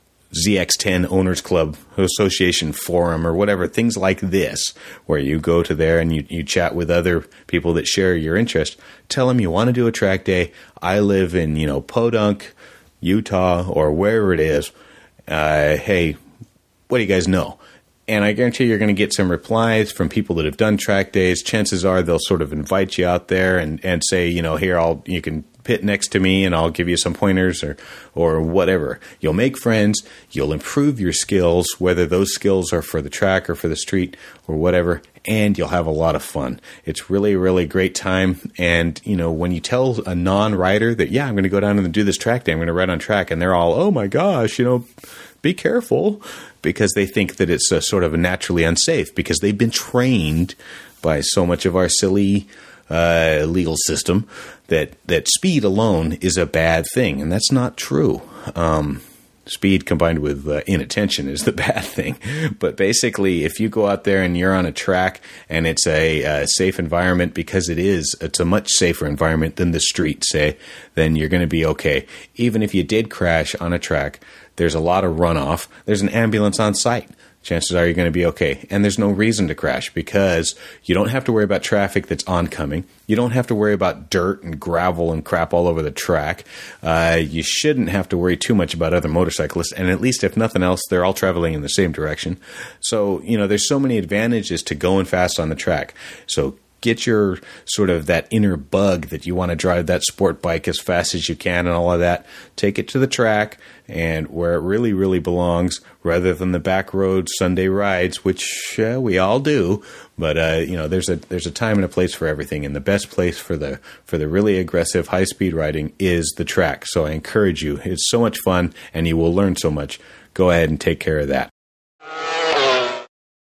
Z X ten Owners Club Association forum or whatever, things like this, where you go to there and you, you chat with other people that share your interest. Tell them you want to do a track day. I live in, you know, Podunk, Utah, or wherever it is. Uh, hey, what do you guys know? And I guarantee you're going to get some replies from people that have done track days. Chances are they'll sort of invite you out there and, and say, you know, here, I'll you can pit next to me and I'll give you some pointers or or whatever. You'll make friends. You'll improve your skills, whether those skills are for the track or for the street or whatever, and you'll have a lot of fun. It's really, really great time. And, you know, when you tell a non-rider that, yeah, I'm going to go down and do this track day, I'm going to ride on track, and they're all, oh my gosh, you know, be careful, because they think that it's a sort of a naturally unsafe, because they've been trained by so much of our silly uh, legal system that, that speed alone is a bad thing. And that's not true. Um, speed combined with uh, inattention is the bad thing. But basically, if you go out there and you're on a track and it's a, a safe environment, because it is, it's a much safer environment than the street, say, then you're going to be okay. Even if you did crash on a track, there's a lot of runoff. There's an ambulance on site. Chances are you're going to be okay. And there's no reason to crash, because you don't have to worry about traffic that's oncoming. You don't have to worry about dirt and gravel and crap all over the track. Uh, you shouldn't have to worry too much about other motorcyclists. And at least if nothing else, they're all traveling in the same direction. So, you know, there's so many advantages to going fast on the track. So get your sort of that inner bug that you want to drive that sport bike as fast as you can and all of that. Take it to the track and where it really, really belongs, rather than the back road Sunday rides, which uh, we all do. But uh, you know, there's a there's a time and a place for everything, and the best place for the for the really aggressive high speed riding is the track. So I encourage you. It's so much fun, and you will learn so much. Go ahead and take care of that.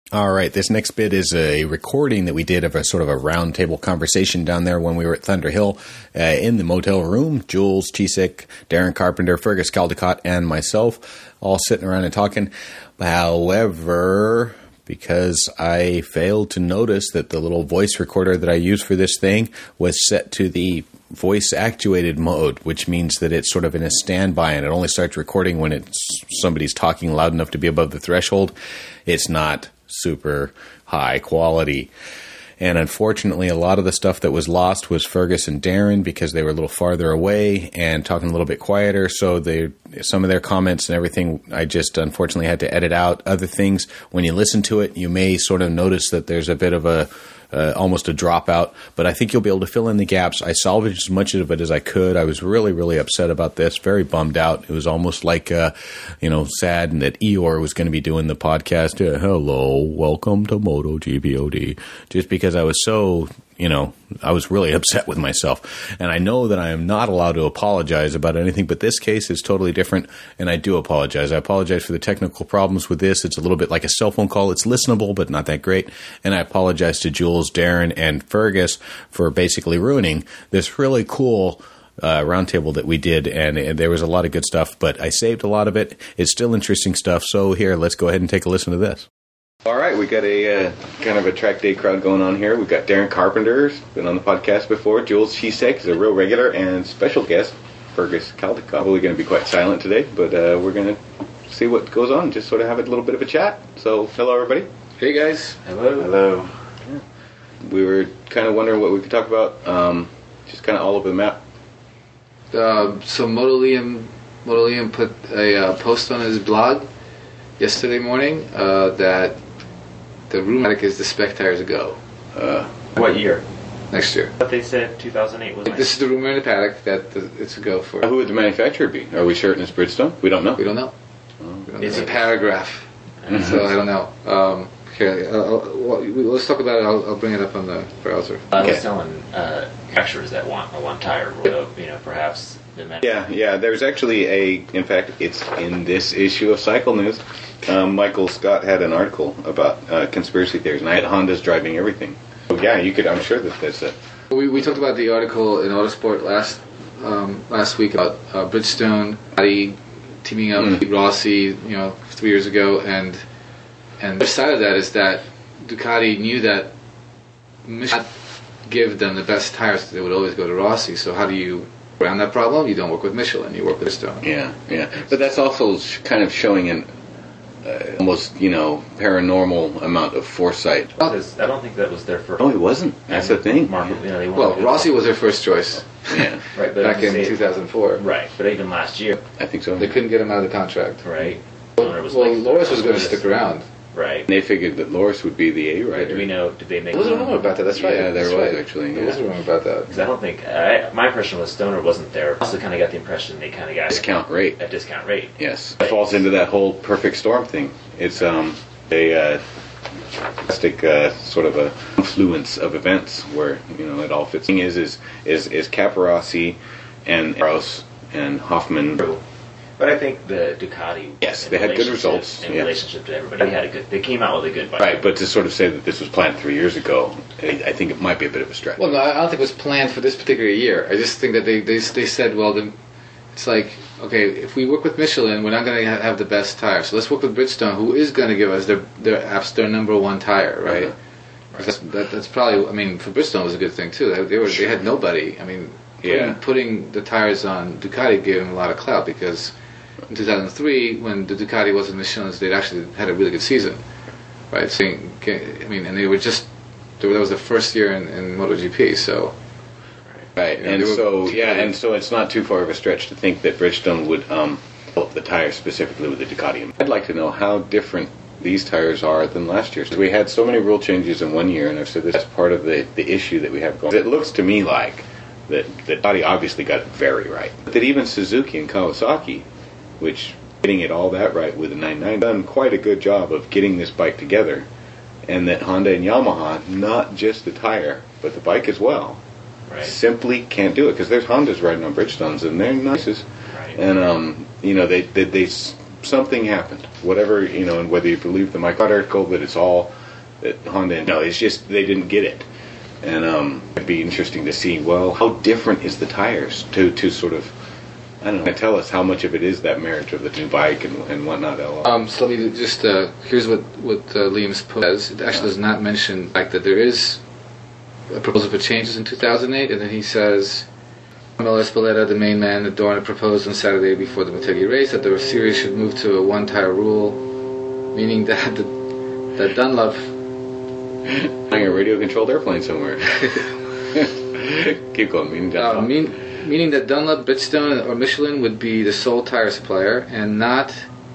All right, this next bit is a recording that we did of a sort of a roundtable conversation down there when we were at Thunder Hill uh, in the motel room. Jules Chesek, Darren Carpenter, Fergus Caldecott, and myself all sitting around and talking. However, because I failed to notice that the little voice recorder that I use for this thing was set to the voice-actuated mode, which means that it's sort of in a standby and it only starts recording when it's somebody's talking loud enough to be above the threshold. It's not super high quality. And unfortunately, a lot of the stuff that was lost was Fergus and Darren because they were a little farther away and talking a little bit quieter. So they, some of their comments and everything, I just unfortunately had to edit out. Other things, when you listen to it, you may sort of notice that there's a bit of a Uh, almost a dropout, but I think you'll be able to fill in the gaps. I salvaged as much of it as I could. I was really, really upset about this, very bummed out. It was almost like, uh, you know, sad that Eeyore was going to be doing the podcast. Uh, Hello, welcome to MotoGPOD. Just because I was so, you know, I was really upset with myself. And I know that I am not allowed to apologize about anything, but this case is totally different, and I do apologize. I apologize for the technical problems with this. It's a little bit like a cell phone call. It's listenable, but not that great. And I apologize to Jules, Darren, and Fergus for basically ruining this really cool uh, roundtable that we did, and, and there was a lot of good stuff, but I saved a lot of it. It's still interesting stuff, so here, let's go ahead and take a listen to this. All right, we got a uh, kind of a track day crowd going on here. We've got Darren Carpenter, who's been on the podcast before. Jules Chesek is a real regular, and special guest, Fergus Caldecott. Probably going to be quite silent today, but uh, we're going to see what goes on, just sort of have a little bit of a chat. So, hello, everybody. Hey, guys. Hello. Hello. Yeah. We were kind of wondering what we could talk about, um, just kind of all over the map. Uh, so, Moto Liam, Moto Liam put a uh, post on his blog yesterday morning uh, that the rumor is the spec tires a go. Uh, what year? Next year. But they said two thousand eight was. Like, this is the rumor in the paddock that the, it's a go for. Who would the manufacturer be? Are we certain it's Bridgestone? We don't know. We don't know. Oh. We don't know. It's a paragraph, so I don't know. Um, here, I'll, I'll, well, let's talk about it. I'll, I'll bring it up on the browser. I was Okay. telling uh, manufacturers that want a one tire rule, you know, perhaps the man- Yeah, yeah. There's actually a. In fact, it's in this issue of Cycle News. Um, Michael Scott had an article about uh, conspiracy theories, and I had Honda's driving everything. So yeah, you could. I'm sure that that's it. We we talked about the article in Autosport last um, last week about uh, Bridgestone, Ducati teaming up Mm. with Rossi, you know, three years ago, and and the other side of that is that Ducati knew that Michelin would give them the best tires. They would always go to Rossi. So how do you around that problem? You don't work with Michelin. You work with Bridgestone. Yeah, yeah. But that's also sh- kind of showing an uh, almost, you know, paranormal amount of foresight. Because I don't think that was their first. Oh, it wasn't. That's the thing. Market, you know, they Well, wanted to- Rossi was their first choice Yeah, right, but back I'm in saying- two thousand four. Right, but even last year, I think so. They couldn't get him out of the contract. right? Well, Owner was well like, Loris was going to "This," stick around. right? They figured that Loris would be the A But rider. do we know? Did they make? There was a rumor about that. That's right. Yeah, there That's was right. actually, There yeah. was a rumor about that. Because I don't think I, my impression was Stoner wasn't there. I also kind of got the impression they kind of got Discount rate. a discount rate. Yes, it falls into that whole perfect storm thing. It's um a uh, fantastic uh, sort of a confluence of events where you know it all fits. The thing is is is is Caparossi and Rouse and Hoffman. But I think the Ducati. Yes, in they had good relationship- results, In yeah. relationship to everybody, they had a good. They came out with a good bike. Right, but to sort of say that this was planned three years ago, I, I think it might be a bit of a stretch. Well, no, I don't think it was planned for this particular year. I just think that they they, they said, well, the, it's like, okay, if we work with Michelin, we're not going to have the best tire. So let's work with Bridgestone, who is going to give us their their apps their number one tire, right? Uh-huh. 'Cause That's, that, that's probably. I mean, for Bridgestone, it was a good thing too. They, they were they had nobody. I mean, putting, Yeah. putting the tires on Ducati gave them a lot of clout because in two thousand three, when the Ducati wasn't Michelin's, they'd actually had a really good season, right? So, I mean, and they were just that was the first year in, in MotoGP, so. Right, Yeah, and they were- so yeah, and so it's not too far of a stretch to think that Bridgestone would um, develop the tires specifically with the Ducati. I'd like to know how different these tires are than last year's. We had so many rule changes in one year, and I've said this is part of the, the issue that we have going. It looks to me like that the Ducati obviously got it very right, but that even Suzuki and Kawasaki, which getting it all that right with the nine nine, done quite a good job of getting this bike together, and that Honda and Yamaha, not just the tire but the bike as well. Right. Simply can't do it because there's Hondas riding on Bridgestones and they're nice, Right. and um, you know they, they they something happened, whatever you know, and whether you believe the Mike Ott article that it's all that Honda. No, it's just they didn't get it, and um, it'd be interesting to see. Well, how different is the tires to to sort of. I don't know. Tell us how much of it is that marriage of the new bike and, and whatnot. Um, so let me just uh, here's what what uh, Liam's post says. It actually does not mention the fact that there is a proposal for changes in two thousand eight, and then he says, Carmelo Espeleta, the main man at Dorna, proposed on Saturday before the Motegi race that the series should move to a one-tire rule, meaning that the, that Dunlop having a radio-controlled airplane somewhere. Keep going. Meaning Dunlop. Uh, mean, Meaning that Dunlop, Bridgestone, or Michelin would be the sole tire supplier, and not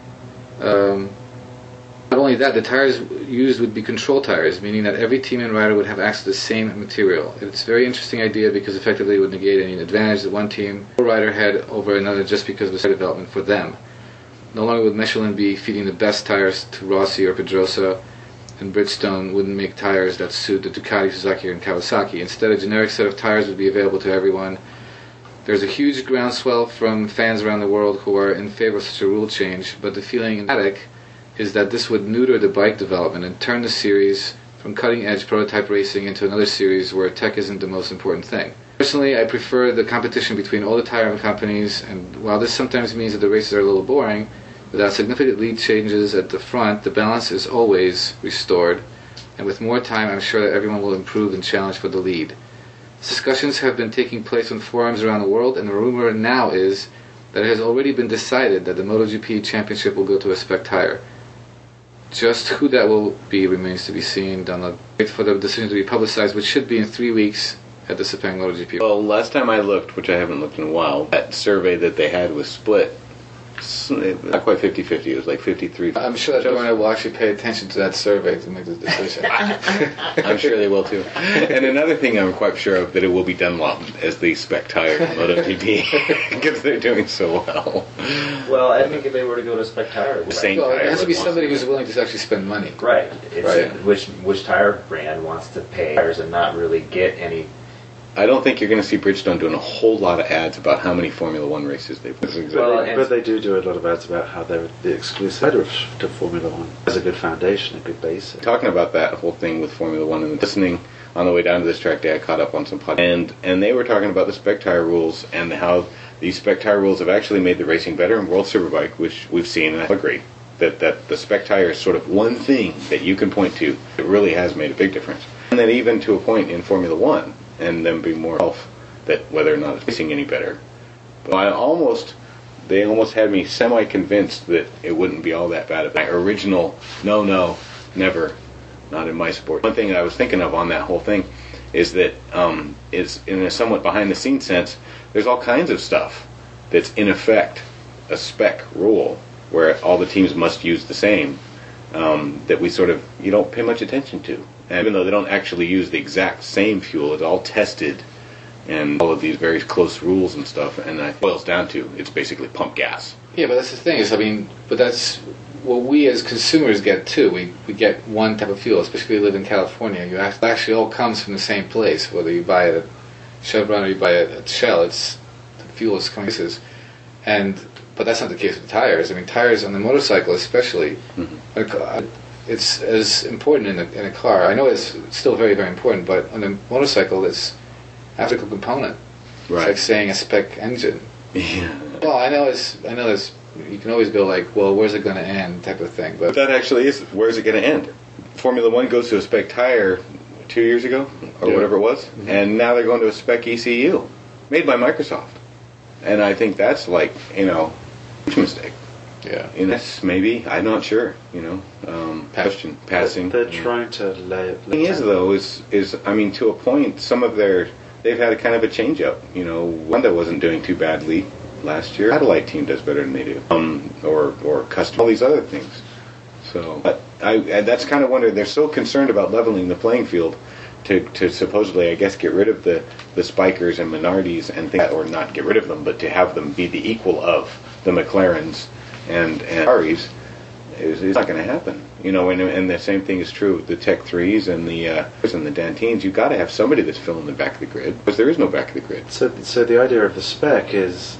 um, not only that, the tires used would be control tires, meaning that every team and rider would have access to the same material. It's a very interesting idea because effectively it would negate any advantage that one team or rider had over another just because of the tire development for them. No longer would Michelin be feeding the best tires to Rossi or Pedrosa, and Bridgestone wouldn't make tires that suit the Ducati, Suzuki, and Kawasaki. Instead, a generic set of tires would be available to everyone. There's a huge groundswell from fans around the world who are in favor of such a rule change, but the feeling in Attic is that this would neuter the bike development and turn the series from cutting-edge prototype racing into another series where tech isn't the most important thing. Personally, I prefer the competition between all the tire companies, and while this sometimes means that the races are a little boring, without significant lead changes at the front, the balance is always restored, and with more time, I'm sure that everyone will improve and challenge for the lead. Discussions have been taking place on forums around the world, and the rumor now is that it has already been decided that the MotoGP championship will go to a spec tire. Just who that will be remains to be seen. Dunlop wait for the decision to be publicized, which should be in three weeks at the Sepang MotoGP. Well, last time I looked, which I haven't looked in a while, that survey that they had was split. Not quite fifty-fifty, it was like fifty-three. I'm sure that Dorna will actually pay attention to that survey to make the decision. I'm sure they will too. And another thing I'm quite sure of, that it will be Dunlop as the spec tire in MotoGP because they're doing so well. Well, I think if they were to go to spec tire, the same well, tire it has to be wants somebody to who's willing to actually spend money. right? It's Right. which which tire brand wants to pay tires and not really get any. I don't think you're going to see Bridgestone doing a whole lot of ads about how many Formula One races they've won. But, Well, they, and- but they do do a lot of ads about how they're the exclusive header to Formula One. Has a good foundation, a good basis. Talking about that whole thing with Formula One and listening on the way down to this track day, I caught up on some podcasts, and and they were talking about the spec tire rules and how these spec tire rules have actually made the racing better in World Superbike, which we've seen, and I agree that that the spec tire is sort of one thing that you can point to that really has made a big difference, and then even to a point in Formula One, and then be more self that whether or not it's racing any better. But I almost. They almost had me semi-convinced that it wouldn't be all that bad. My original, no, no, never, not in my sport. One thing I was thinking of on that whole thing is that, um, is in a somewhat behind-the-scenes sense, there's all kinds of stuff that's in effect a spec rule where all the teams must use the same, um, that we sort of, you don't pay much attention to. And even though they don't actually use the exact same fuel, it's all tested and all of these very close rules and stuff, and it boils down to it's basically pump gas. Yeah, but that's the thing is, I mean, but that's what we as consumers get too. We we get one type of fuel, especially if you live in California. You act- actually all comes from the same place, whether you buy it at Chevron or you buy it at Shell. It's the fuel is coming places, and but that's not the case with tires. I mean, tires on the motorcycle, especially, mm-hmm. it's as important in a, in a car. I know it's still very very important, but on a motorcycle, it's optical component. Right. It's like saying a spec engine. Yeah. Well, I know it's I know it's you can always go like, well, where's it going to end, type of thing. But But that actually is, where's it going to end? Formula One goes to a spec tire two years ago, or Yeah. whatever it was, mm-hmm. and now they're going to a spec E C U, made by Microsoft. And I think that's like, you know, a huge mistake. yeah, You know, that's maybe, I'm not sure, you know, um, question, passing. They're trying to lay. The thing is, though, is, is, I mean, to a point, some of their, they've had a kind of a change up. You know, Honda wasn't doing too badly last year. Satellite team does better than they do. Um, or, or custom, all these other things. So, but I, I that's kind of wonder, they're so concerned about leveling the playing field to, to supposedly, I guess, get rid of the, the Spikers and Minardis and things, or not get rid of them, but to have them be the equal of the McLarens and, and Ferraris. It's, it's not going to happen, you know. And, and the same thing is true with the Tech Threes and the uh, and the Dantines. You've got to have somebody that's filling the back of the grid, because there is no back of the grid. So, so the idea of the spec is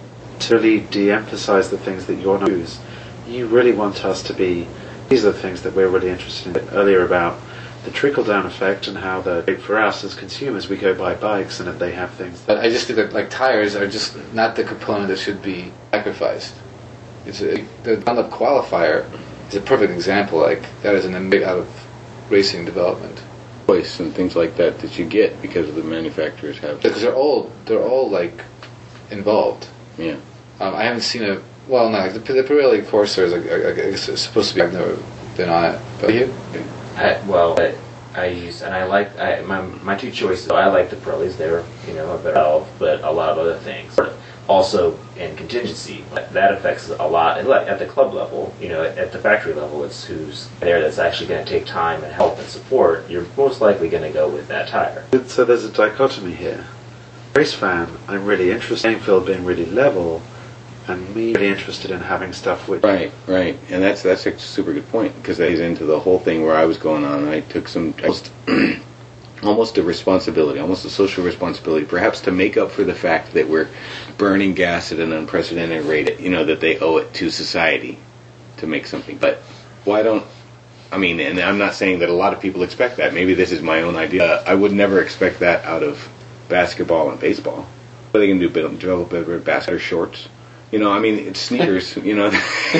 to really de-emphasize the things that you're not use. You really want us to be. These are the things that we're really interested in. Earlier about the trickle down effect and how the for us as consumers we go buy bikes and they have things. But I just think that like tires are just not the component that should be sacrificed. It's a, the Dunlop qualifier is a perfect example. Like that is an big out of racing development. Choice and things like that that you get because of the manufacturers have. Because they're all they're all like involved. Yeah. Um, I haven't seen a well, no, the, the Pirelli Corsair is like, I, I guess it's supposed to be. I've never been on it. But you? I, well, I, I use and I like I, my my two choices. I like the Pirellis; they're you know a better valve, but a lot of other things. But also in contingency, that affects a lot. And like at the club level, you know, at, at the factory level, it's who's there that's actually going to take time and help and support. You're most likely going to go with that tire. So there's a dichotomy here. Race fan, I'm really interested in field being really level, and me really interested in having stuff which Right, right, and that's that's a super good point because that is into the whole thing where I was going on. I took some almost, almost a responsibility, almost a social responsibility, perhaps to make up for the fact that we're burning gas at an unprecedented rate. You know that they owe it to society to make something. But why don't I mean? And I'm not saying that a lot of people expect that. Maybe this is my own idea. I would never expect that out of basketball and baseball. But they can do develop better basket shorts. You know, I mean, it's sneakers, you know.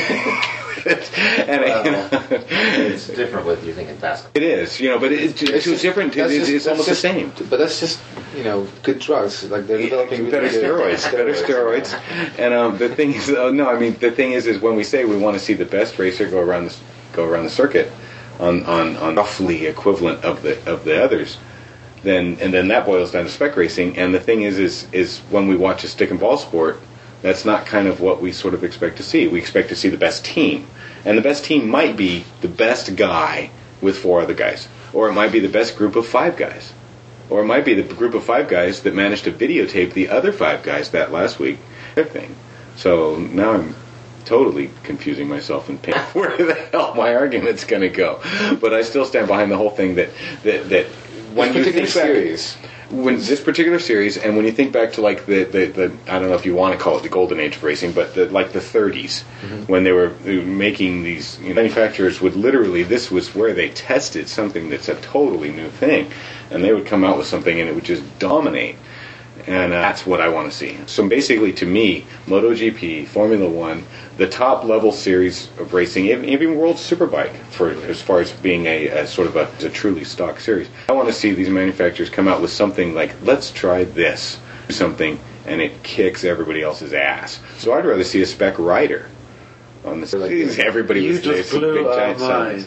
and, Well, you know, it's different with you thinking basketball. it is, you know, but it's, it's, it's different. that's It's, just- it's that's almost just- the same. But that's just you know good drugs. Like they're developing better really good steroids, better steroids. And um, the thing is, uh, no, I mean, the thing is, is when we say we want to see the best racer go around the go around the circuit on, on, on roughly equivalent of the of the others, then and then that boils down to spec racing. And the thing is, is is when we watch a stick and ball sport, that's not kind of what we sort of expect to see. We expect to see the best team. And the best team might be the best guy with four other guys. Or it might be the best group of five guys. Or it might be the group of five guys that managed to videotape the other five guys that last week. Thing. So now I'm totally confusing myself and paying where the hell my argument's going to go. But I still stand behind the whole thing that, that, that when you think back... series. When this particular series, and when you think back to like the, the, the I don't know if you want to call it the golden age of racing, but the, like the thirties, mm-hmm. when they were, they were making these, you know, manufacturers would literally, this was where they tested something that's a totally new thing, and they would come out with something and it would just dominate. And uh, that's what I want to see. So basically, to me, MotoGP, Formula One, the top level series of racing, even, even World Superbike, for as far as being a, a sort of a, a truly stock series, I want to see these manufacturers come out with something like, let's try this, something, and it kicks everybody else's ass. So I'd rather see a spec rider. On the like, everybody you was just some blew big our giant signs.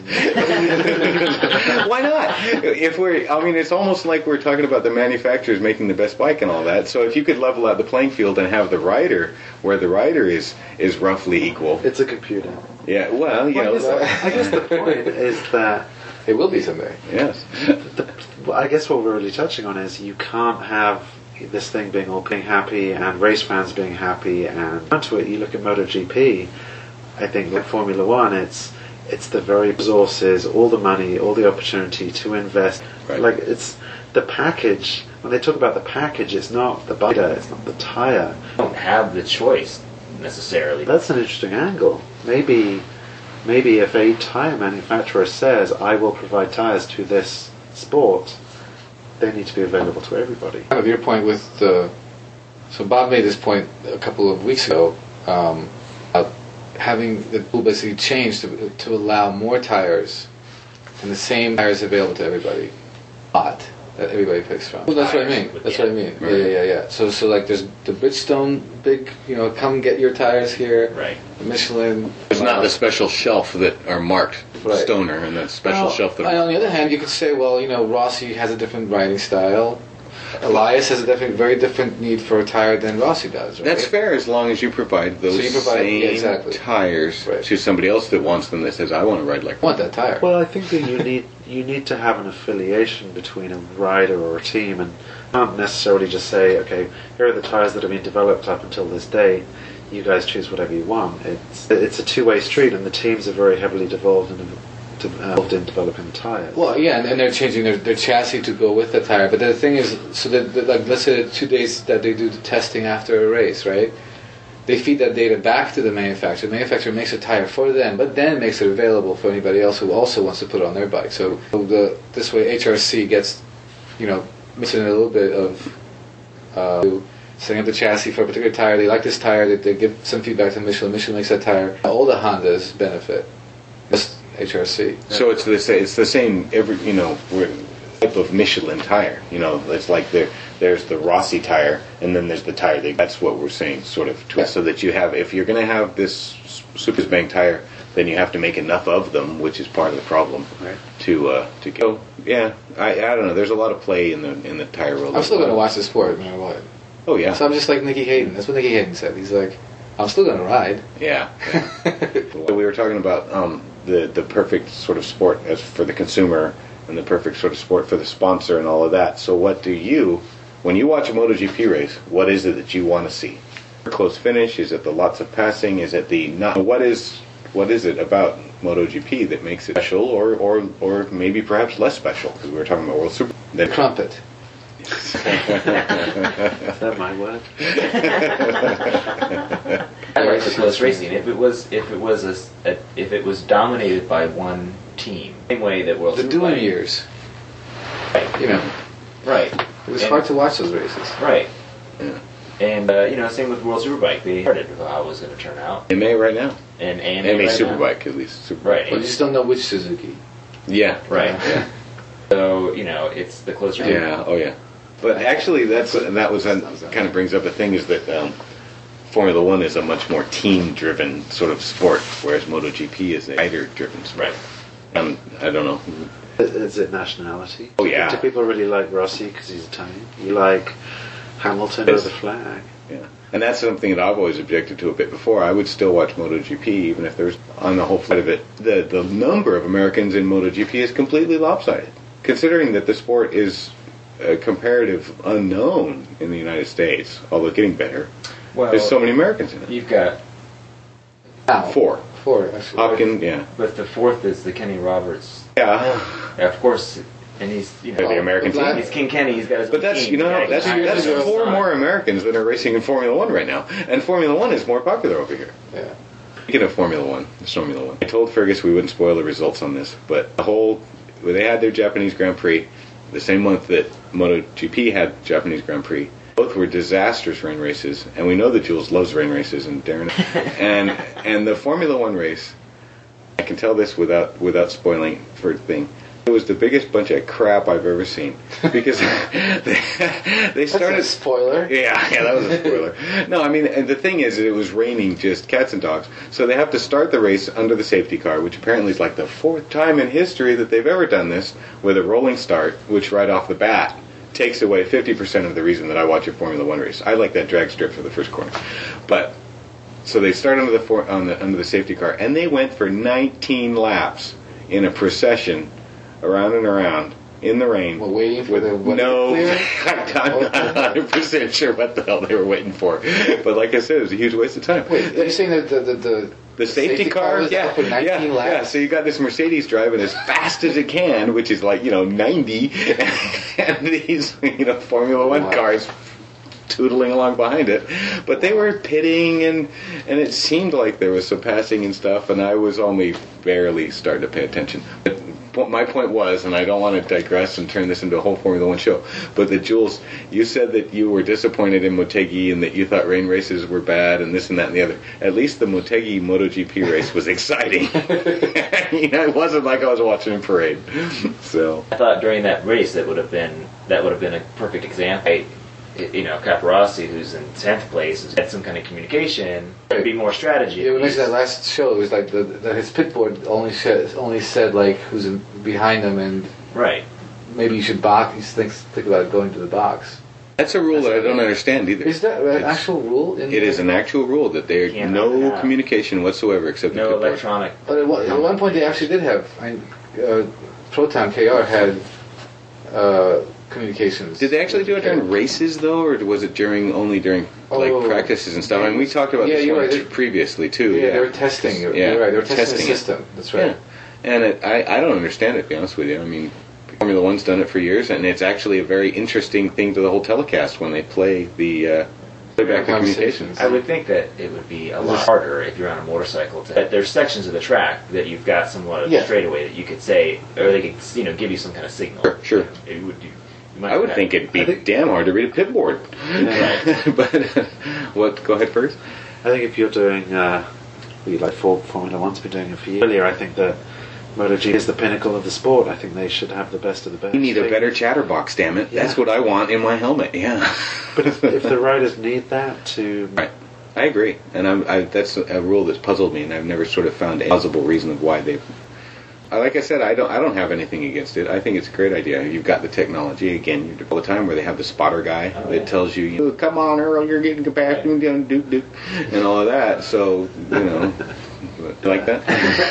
mind. Why not? If we're, I mean, it's almost like we're talking about the manufacturers making the best bike and all that. So if you could level out the playing field and have the rider where the rider is is roughly equal. It's a computer. Yeah. Well, you Well, know. I guess, I guess the point is that It will be someday. Yes. the, well, I guess what we're really touching on is you can't have this thing being all being happy and race fans being happy, and onto it you look at MotoGP. I think like Formula One, it's it's the very resources, all the money, all the opportunity to invest. Right. Like it's the package. When they talk about the package, it's not the bike, it's not the tire. You don't have the choice necessarily. That's an interesting angle. Maybe maybe if a tire manufacturer says, "I will provide tires to this sport," they need to be available to everybody. Kind of your point with the. So Bob made this point a couple of weeks ago. Um, about having the pool basically changed to, to allow more tires and the same tires available to everybody. Lot that everybody picks from. Well, that's what I mean. That's what I mean. Yeah, yeah, yeah, yeah. So, so like, there's the Bridgestone big, you know, come get your tires here. Right. The Michelin. There's not the special shelf that are marked Right. Stoner and that special Well, shelf that and are. on the other hand, you could say, well, you know, Rossi has a different riding style. Elias has a different, very different need for a tire than Rossi does. Right? That's fair as long as you provide those So you provide- same yeah, exactly. tires Right. to somebody else that wants them that says, I want to ride like I want that tire. Well, I think that you need you need to have an affiliation between a rider or a team, and not necessarily just say, okay, here are the tires that have been developed up until this date. You guys choose whatever you want. It's it's a two way street, and the teams are very heavily devolved in, involved in developing tires. Well, yeah, and, and they're changing their, their chassis to go with the tire. But the thing is, so that, that like let's say the two days that they do the testing after a race, right? they feed that data back to the manufacturer. The manufacturer makes a tire for them, but then makes it available for anybody else who also wants to put it on their bike. So the this way, H R C gets, you know, mixing a little bit of uh, setting up the chassis for a particular tire. They like this tire. They, they give some feedback to Michelin. Michelin makes that tire. All the Hondas benefit. Just H R C. So it's the same. It's the same. Every you know, we're, type of Michelin tire. You know, it's like there. There's the Rossi tire, and then there's the tire. They, that's what we're saying, sort of, to, so that you have. If you're going to have this Super Bank tire, then you have to make enough of them, which is part of the problem. Right. To uh, to go. Yeah, I I don't know. There's a lot of play in the in the tire world. I'm still going to watch the sport no matter what. Oh yeah. So I'm just like Nicky Hayden. That's what Nicky Hayden said. He's like, I'm still going to ride. Yeah. yeah. We were talking about um, the the perfect sort of sport as for the consumer, and the perfect sort of sport for the sponsor, and all of that. So what do you? When you watch a MotoGP race, what is it that you want to see? Close finish? Is it the lots of passing? Is it the not? What is what is it about MotoGP that makes it special, or or or maybe perhaps less special? Because we were talking about World Super. The trumpet. Is that my word? I like the close racing. If it was, if it was a, a, if it was dominated by one team, same way that World The Superbike- Doom years. right? You know, Right. it was And- hard to watch those races. Right. Yeah. And uh, you know, same with World Superbike. They started how it was going to turn out, A M A right now. and A M A A M A right now. Superbike, at least. Superbike. Right. But you just don't know which Suzuki. Yeah. Right. Yeah. So you know, it's the close racing. Yeah. Oh yeah. But actually, that's that was a, kind of brings up a thing is that um, Formula One is a much more team-driven sort of sport, whereas MotoGP is a rider-driven sport. Right. Um, I don't know. Is it nationality? Oh, yeah. Do people really like Rossi because he's Italian? You like Hamilton Yes. or the flag? Yeah. And that's something that I've always objected to a bit before. I would still watch MotoGP, even if there's on the whole side of it. The the number of Americans in MotoGP is completely lopsided, considering that the sport is a comparative unknown in the United States, although getting better. Well, There's so many Americans in it. you've got, Now, Four. Four, actually. Hopkins, yeah. but the fourth is the Kenny Roberts. Yeah. Yeah, of course, and he's you know The American the black- team. he's King Kenny. He's got his. But own that's, team. you know, Yeah, that's, he's hired that's his own four son. more Americans that are racing in Formula One right now. And Formula One is more popular over here. Yeah. Speaking of Formula One, it's Formula One. I told Fergus we wouldn't spoil the results on this, but the whole, well, they had their Japanese Grand Prix the same month that MotoGP had Japanese Grand Prix. Both were disastrous rain races, and we know that Jules loves rain races, and Darren, and and the Formula One race, I can tell this without without spoiling for a thing. It was the biggest bunch of crap I've ever seen because they, they started. That's a spoiler. Yeah, yeah, that was a spoiler. No, I mean, and the thing is, it was raining just cats and dogs. So they have to start the race under the safety car, which apparently is like the fourth time in history that they've ever done this with a rolling start, which right off the bat takes away fifty percent of the reason that I watch a Formula One race. I like that drag strip for the first corner, but so they start under the for, on the under the safety car, and they went for nineteen laps in a procession, around and around in the rain. Well, waiting for with the weather no, to clear? I'm not one hundred percent sure what the hell they were waiting for. But like I said, it was a huge waste of time. Wait, are you saying that the the, the, The safety, car, was yeah, up with nineteen yeah, laps? yeah. So you got this Mercedes driving as fast as it can, which is like you know ninety, and these you know Formula One Wow. cars tootling along behind it. But they were pitting, and and it seemed like there was some passing and stuff, and I was only barely starting to pay attention. But what my point was, and I don't want to digress and turn this into a whole Formula One show, but that Jules, you said that you were disappointed in Motegi and that you thought rain races were bad and this and that and the other. At least the Motegi MotoGP race was exciting. You know, it wasn't like I was watching a parade. So I thought during that race that would have been that would have been a perfect example. I, you know, Caparossi, who's in tenth place, has had some kind of communication. There'd be more strategy. Yeah, we mentioned that last show. It was like the, the his pit board only said only said like who's in, behind him, and Right. maybe you should box. He thinks think about going to the box. that's a rule that I don't understand either. Is that an It's- actual rule? In It is an actual rule that there's Can't no have. communication whatsoever except the No pit board. electronic. But at one, at one point they actually did have. I, uh, Proton K R had uh, communications. Did they actually do it during races though, or was it during only during like Oh. practices and stuff? I mean, we talked about Yeah, this you're one right. t- previously too. Yeah, Yeah, they were testing. You're Yeah, right. They were testing, testing the it. system. That's right. Yeah. And it, I I don't understand it, to be honest with you. I mean, Formula One's done it for years, and it's actually a very interesting thing to the whole telecast when they play the uh, Playback the communications. I would think that it would be a lot harder if you're on a motorcycle. To, that there's sections of the track that you've got somewhat of a Yeah. straightaway that you could say, or they could, you know, give you some kind of signal. Sure, sure. It would. You, you might I would have- think it'd be I think- damn hard to read a pit board. But uh, what? Go ahead first. I think if you're doing, uh, well, you like for, Formula One's been doing it for years. Earlier, I think that MotoGP is the pinnacle of the sport. I think they should have the best of the best. You need a They- better chatterbox, damn it. That's Yeah. what I want in my helmet. Yeah. But if, if the riders need that to, Right. I agree, and I'm, I, that's a rule that's puzzled me, and I've never sort of found a plausible reason of why they've. I- Like I said, I don't. I don't have anything against it. I think it's a great idea. You've got the technology again. You all the time where they have the spotter guy Oh, that yeah. tells you, you know, "Come on, Earl, you're getting capacity down, doop doop," and all of that. So you know, you like that.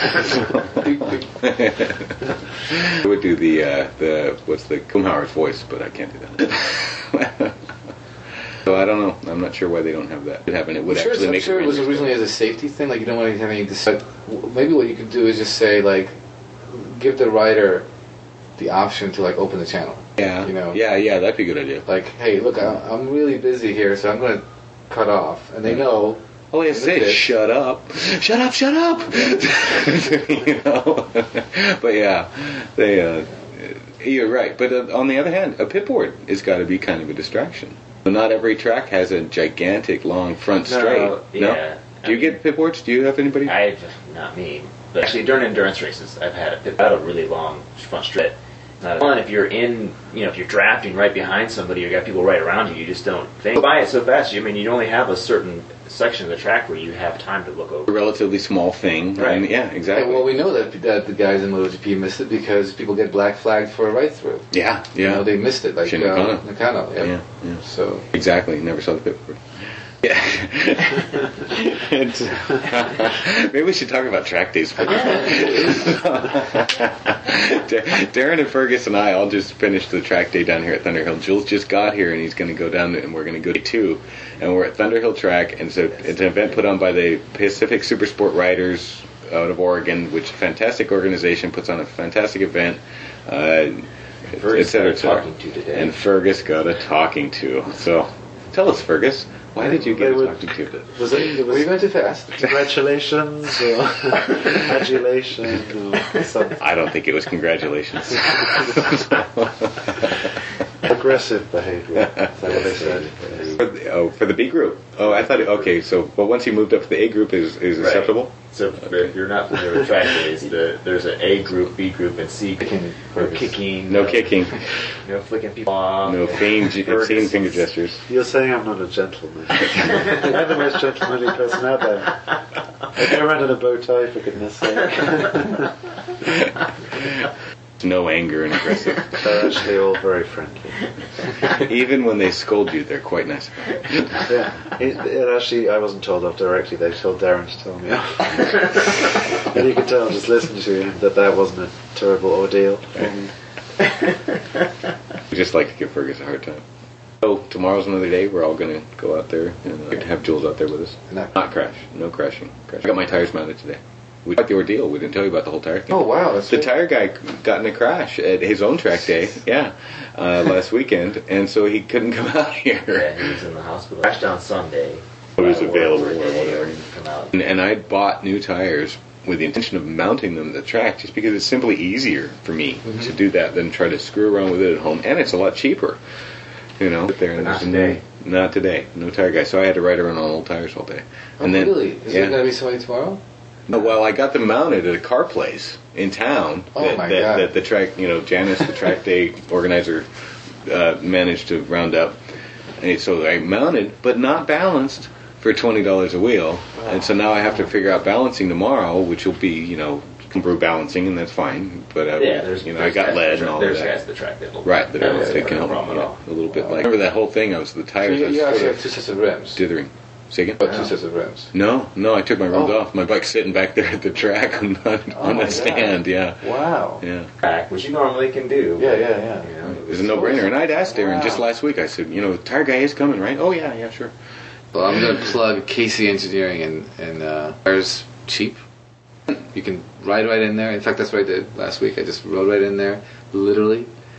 I would do the uh, the what's the Kumhauer's voice, but I can't do that. So I don't know. I'm not sure why they don't have that. It happened. It would I'm sure, actually I'm make sure it was interesting. originally as a safety thing. Like you don't want to have any. Decide. Maybe what you could do is just say like, give the rider the option to like open the channel. Yeah, You know. yeah, yeah. That'd be a good idea. Like, hey, look, I- I'm really busy here, so I'm going to cut off, and they know. All I have to say is shut up, shut up, shut up. You know. But yeah, they. Uh, you're right. But uh, on the other hand, a pit board has got to be kind of a distraction. Not every track has a gigantic long front No, straight. yeah. Do you get pit boards? Do you have anybody? I've not me, but actually during endurance races, I've had a pit, had a really long front straight. Not fun if you're in, you know, if you're drafting right behind somebody, you got people right around you. You just don't think by it so fast. I mean, you only have a certain section of the track where you have time to look A over. relatively small thing. Right. And yeah, exactly. Yeah, well, we know that, that the guys in MotoGP missed it because people get black flagged for a right through. yeah, You yeah. know, they missed it, like Shin uh, Nakano. Nakano. Yeah. yeah, yeah. So Exactly. Never saw the pit board. Yeah. It's- maybe we should talk about track days. For Darren and Fergus and I all just finished the track day down here at Thunderhill. Jules just got here and he's going to go down and we're going to go to two. And we're at Thunderhill Track, and so it's an event put on by the Pacific Super Sport Riders out of Oregon, which is a fantastic organization, puts on a fantastic event. Uh, Fergus et cetera, got a et cetera. talking to today. And Fergus got a talking to. So tell us, Fergus, why did you get They a would- talking to? was it, it were you was going too fast? congratulations or adulation or something. I don't think it was congratulations. Aggressive behaviour. Is that what they said? For the, oh, for the B group. Oh, I thought. Okay, so well, once you moved up to the A group, is is Right. acceptable. So if you're not familiar with track days, the, there's an A group, B group, and C group. Kicking No Fergus. kicking, No kicking, no flicking people off, no fiend, Fergus obscene is- finger gestures. You're saying I'm not a gentleman. I'm the most gentlemanly person out there. I go around in a bow tie, for goodness sake. No anger and aggressive. They're actually all very friendly. Even when they scold you, they're quite nice. Yeah, it, it actually, I wasn't told off directly. They told Darren to tell me off. And you could tell, just listening to him, that that wasn't a terrible ordeal for me. We just like to give Fergus a hard time. So tomorrow's another day. We're all going to go out there and uh, have Jules out there with us. No. Not crash. No crashing. Crash. I got my tires mounted today. We got the ordeal. We didn't tell you about the whole tire thing. Oh wow, that's The good. tire guy got in a crash at his own track day, yeah, uh, last weekend, and so he couldn't come out here. Yeah, he was in the hospital. Crashed on Sunday. He was Uh, available for a or day, whatever. or he didn't come out. And, and I bought new tires with the intention of mounting them to the track, just because it's simply easier for me Mm-hmm. to do that than try to screw around with it at home, and it's a lot cheaper. You know, sit there and But not there's today. No, not today. No tire guy. So I had to ride around on old tires all day. Oh, and then, really? Is yeah. there going to be somebody tomorrow? No, well, I got them mounted at a car place in town. Oh, that, my that, God. that the track, you know, Janice, the track day organizer, uh, managed to round up. And so I mounted, but not balanced, for twenty dollars a wheel. And so now I have to figure out balancing tomorrow, which will be, you know, brew balancing, and that's fine. But uh, Yeah, there's you know, there's I got guys lead at the and all track- of There's that. guys at the track that will Right, that, that are, will- that can no help problem you at know, all. a little bit like. Remember that whole thing? I was the So tires. you, I was you actually sort have of two sets of rims. dithering. Say again? But two sets of rims. No, no, I took my rims Oh. off. My bike's sitting back there at the track on, on, Oh on my the stand. God. Yeah, Wow. yeah. Track, which you normally can do. Yeah, yeah, yeah. You know, It was a no-brainer. And I'd asked Darren just Wow. last week. I said, you know, the tire guy is coming, right? Oh yeah, yeah, sure. Well, I'm going to plug Casey Engineering, and and uh, there's cheap. You can ride right in there. In fact, that's what I did last week. I just rode right in there, literally,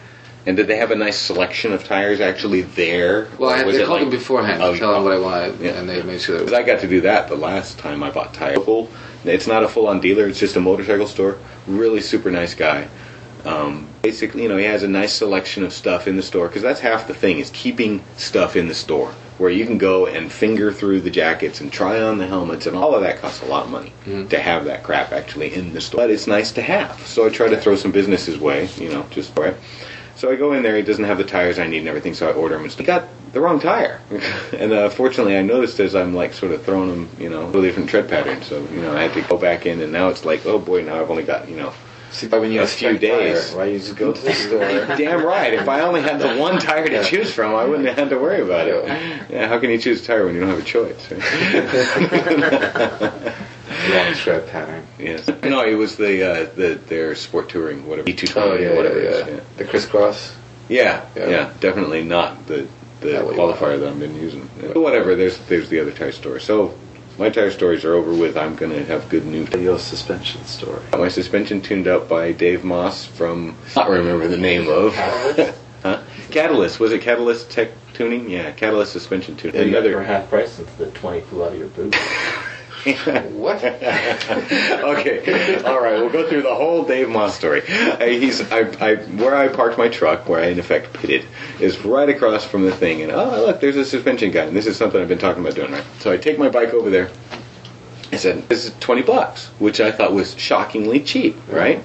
And did they have a nice selection of tires actually there? Well, I had Was to it call like- them beforehand Oh, to tell them oh. what I wanted, Yeah. and they made sure that it Because was. I got to do that the last time I bought tires. Full- It's not a full-on dealer. It's just a motorcycle store. Really super nice guy. Um, basically, you know, he has a nice selection of stuff in the store because that's half the thing is keeping stuff in the store where you can go and finger through the jackets and try on the helmets, and all of that costs a lot of money Mhm. to have that crap actually in the store. But it's nice to have. So I try to throw some business his way, you know, just right. So I go in there, he doesn't have the tires I need and everything, so I order him and he got the wrong tire. And uh, fortunately I noticed as I'm like sort of throwing him, you know, really different tread patterns. So, you know, I had to go back in and now it's like, oh boy, now I've only got, you know, See, but when you a have few days. Why you just go to the store? Damn right. If I only had the one tire to choose from, I wouldn't have had to worry about it. Yeah, how can you choose a tire when you don't have a choice? Right? long tread pattern. Yes. No, it was the uh, the their sport touring, whatever, E two twenty Oh yeah, or whatever yeah, it yeah. is. The crisscross. Yeah, Yeah. yeah, definitely not the the Not what you qualifier that I've been using. But whatever, there's there's the other tire store. So my tire stories are over with. I'm going to have good new. Your suspension story. Got my suspension tuned up by Dave Moss from I don't remember the name of. Huh? Catalyst. Was it Catalyst Tech Tuning? Yeah, Catalyst Suspension Tuning. You got for Another. half price since the twenty flew out of your boot. What? Okay, all right. We'll go through the whole Dave Moss story. Uh, he's I, I where I parked my truck, where I in effect pitted, is right across from the thing. And oh, look, there's a suspension guy, and this is something I've been talking about doing. Right. So I take my bike over there. I said, "This is twenty bucks," which I thought was shockingly cheap. Right.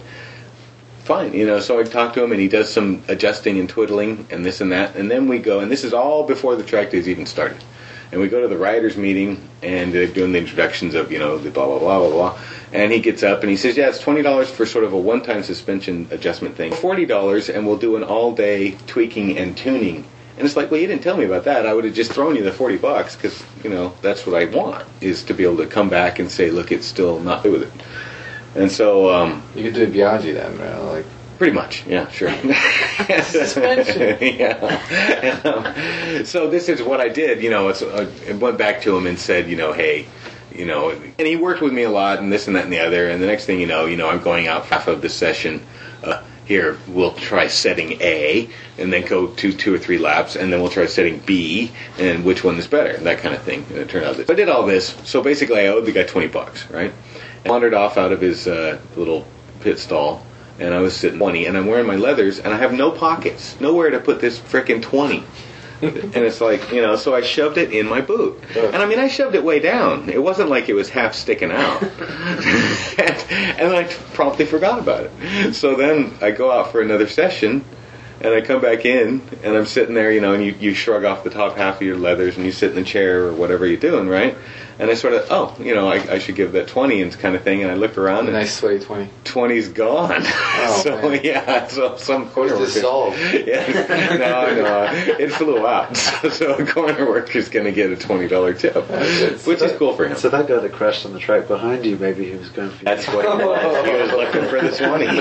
Fine, you know. So I talk to him, and he does some adjusting and twiddling, and this and that, and then we go. And this is all before the track days even started. And we go to the riders' meeting, and they're doing the introductions of, you know, the blah, blah, blah, blah, blah. And he gets up, and he says, yeah, it's twenty dollars for sort of a one-time suspension adjustment thing. forty dollars, and we'll do an all-day tweaking and tuning. And it's like, well, you didn't tell me about that. I would have just thrown you the forty bucks, because, you know, that's what I want, is to be able to come back and say, look, it's still not good with it. And so, um... You could do a Biaggi then, right? Like, pretty much, yeah, sure. Suspension. Yeah. Um, so this is what I did, you know. It's, uh, I went back to him and said, you know, hey, you know, and he worked with me a lot, and this and that and the other. And the next thing you know, you know, I'm going out half of the session. Uh, here, we'll try setting A, and then go to two or three laps, and then we'll try setting B, and which one is better, that kind of thing. And it turned out that I did all this. So basically, I owed the guy twenty bucks, right? And wandered off out of his uh, little pit stall. And I was sitting twenty, and I'm wearing my leathers, and I have no pockets, nowhere to put this frickin' twenty. And it's like, you know, so I shoved it in my boot. And I mean, I shoved it way down. It wasn't like it was half sticking out. and, and I promptly forgot about it. So then I go out for another session, and I come back in, and I'm sitting there, you know, and you, you shrug off the top half of your leathers, and you sit in the chair or whatever you're doing, right? And I sort of, oh, you know, I, I should give that twenty and kind of thing. And I look around, a and nice sweaty twenty. twenty's gone. Oh, so man. yeah, so some corner Where's this worker. solved? Yeah, no, no, it flew out. So, so a corner worker's going to get a twenty dollar tip, which is cool for him. So that guy that crashed on the track behind you, maybe he was going for you. That's what he was. He was looking for the twenty.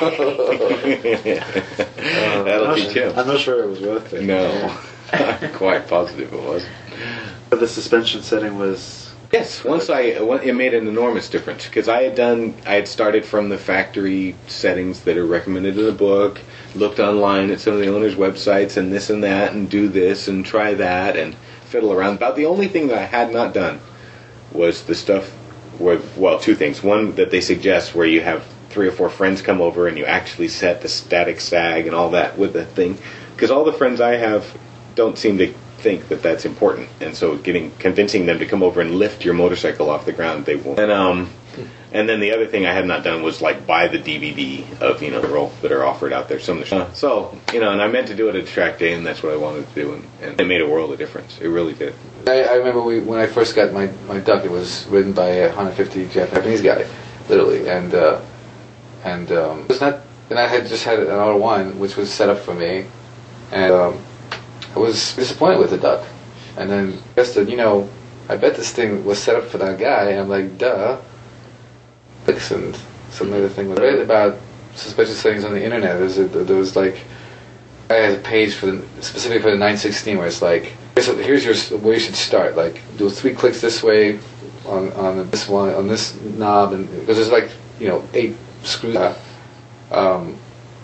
That'll I'm teach not- him. I'm not sure it was worth it. No, I'm quite positive it was. But the suspension setting was. Yes, once I it made an enormous difference because I had done I had started from the factory settings that are recommended in the book, looked online at some of the owners' websites and this and that and do this and try that and fiddle around. About the only thing that I had not done was the stuff where well, two things. One that they suggest where you have three or four friends come over and you actually set the static sag and all that with the thing because all the friends I have don't seem to think that that's important, and so getting convincing them to come over and lift your motorcycle off the ground, they won't. And um, and then the other thing I had not done was like buy the D V D of you know the roll that are offered out there. Some of the, uh, so you know, and I meant to do it at a track day, and that's what I wanted to do, and, and it made a world of difference. It really did. I, I remember we, when I first got my, my duck, it was ridden by a one hundred fifty Japanese guy, literally, and uh, and um, it was not. And I had just had an R one, which was set up for me, and um, I was disappointed with the duck. And then I guess that, you know, I bet this thing was set up for that guy. And I'm like, duh. And some other thing was read about suspension settings on the internet. There's a, there was like, I had a page for the, specifically for the nine sixteen where it's like, here's, here's your where you should start. Like, do three clicks this way on on this one on this knob, and because there's like you know eight screws. Um,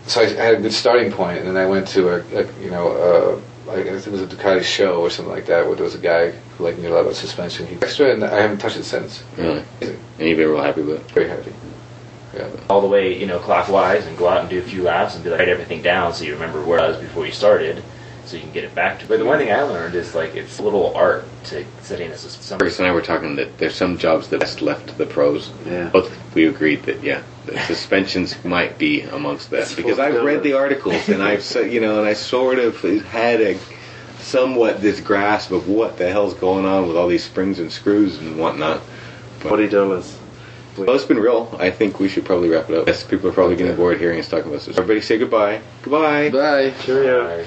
so I had a good starting point, and then I went to a, a you know, uh, I guess it was a Ducati show or something like that, where there was a guy who like knew a lot about suspension. He extra, and I haven't touched it since. Really? And you've been real happy with it? Very happy. Yeah. All the way, you know, clockwise, and go out and do a few laps and be like, write everything down so you remember where it was before you started, so you can get it back to. But the one thing I learned is like it's a little art to setting a suspension. Chris and I were talking that there's some jobs that best left to the pros. Yeah. Both we agreed that yeah, the suspensions might be amongst that It's because I've read the articles and I've se- you know and I sort of had a somewhat this grasp of what the hell's going on with all these springs and screws and whatnot. But, Buddy Dolas. well, it's been real. I think we should probably wrap it up. Yes, people are probably getting bored hearing us talking about this. Everybody say goodbye. Goodbye. Bye. Cheerio.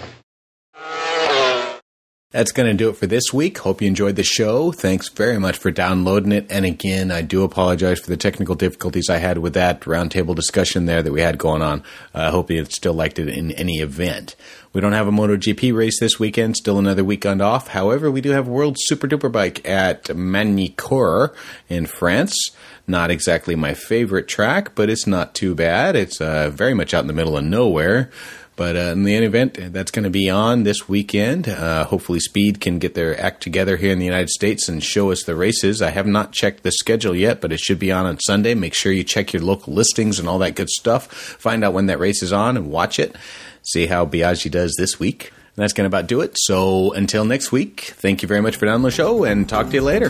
That's going to do it for this week. Hope you enjoyed the show. Thanks very much for downloading it. And again, I do apologize for the technical difficulties I had with that roundtable discussion there that we had going on. I uh, hope you still liked it in any event. We don't have a MotoGP race this weekend, still another weekend off. However, we do have World Super Duper Bike at Magny-Cours in France. Not exactly my favorite track, but it's not too bad. It's uh, very much out in the middle of nowhere. But uh, in the end event, that's going to be on this weekend. Uh, hopefully Speed can get their act together here in the United States and show us the races. I have not checked the schedule yet, but it should be on on Sunday. Make sure you check your local listings and all that good stuff. Find out when that race is on and watch it. See how Biaggi does this week. And that's going to about do it. So until next week, thank you very much for downloading the show and talk to you later.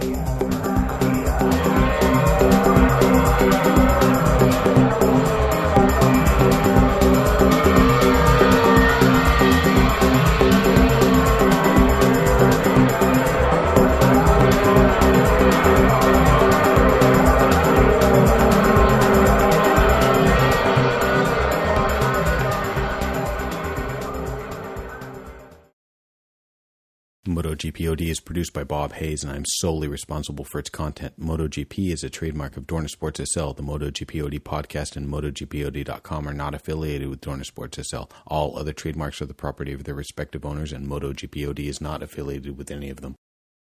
MotoGPOD is produced by Bob Hayes, and I'm solely responsible for its content. MotoGP is a trademark of Dorna Sports S L. The MotoGPOD podcast and MotoGPOD dot com are not affiliated with Dorna Sports S L. All other trademarks are the property of their respective owners, and MotoGPOD is not affiliated with any of them.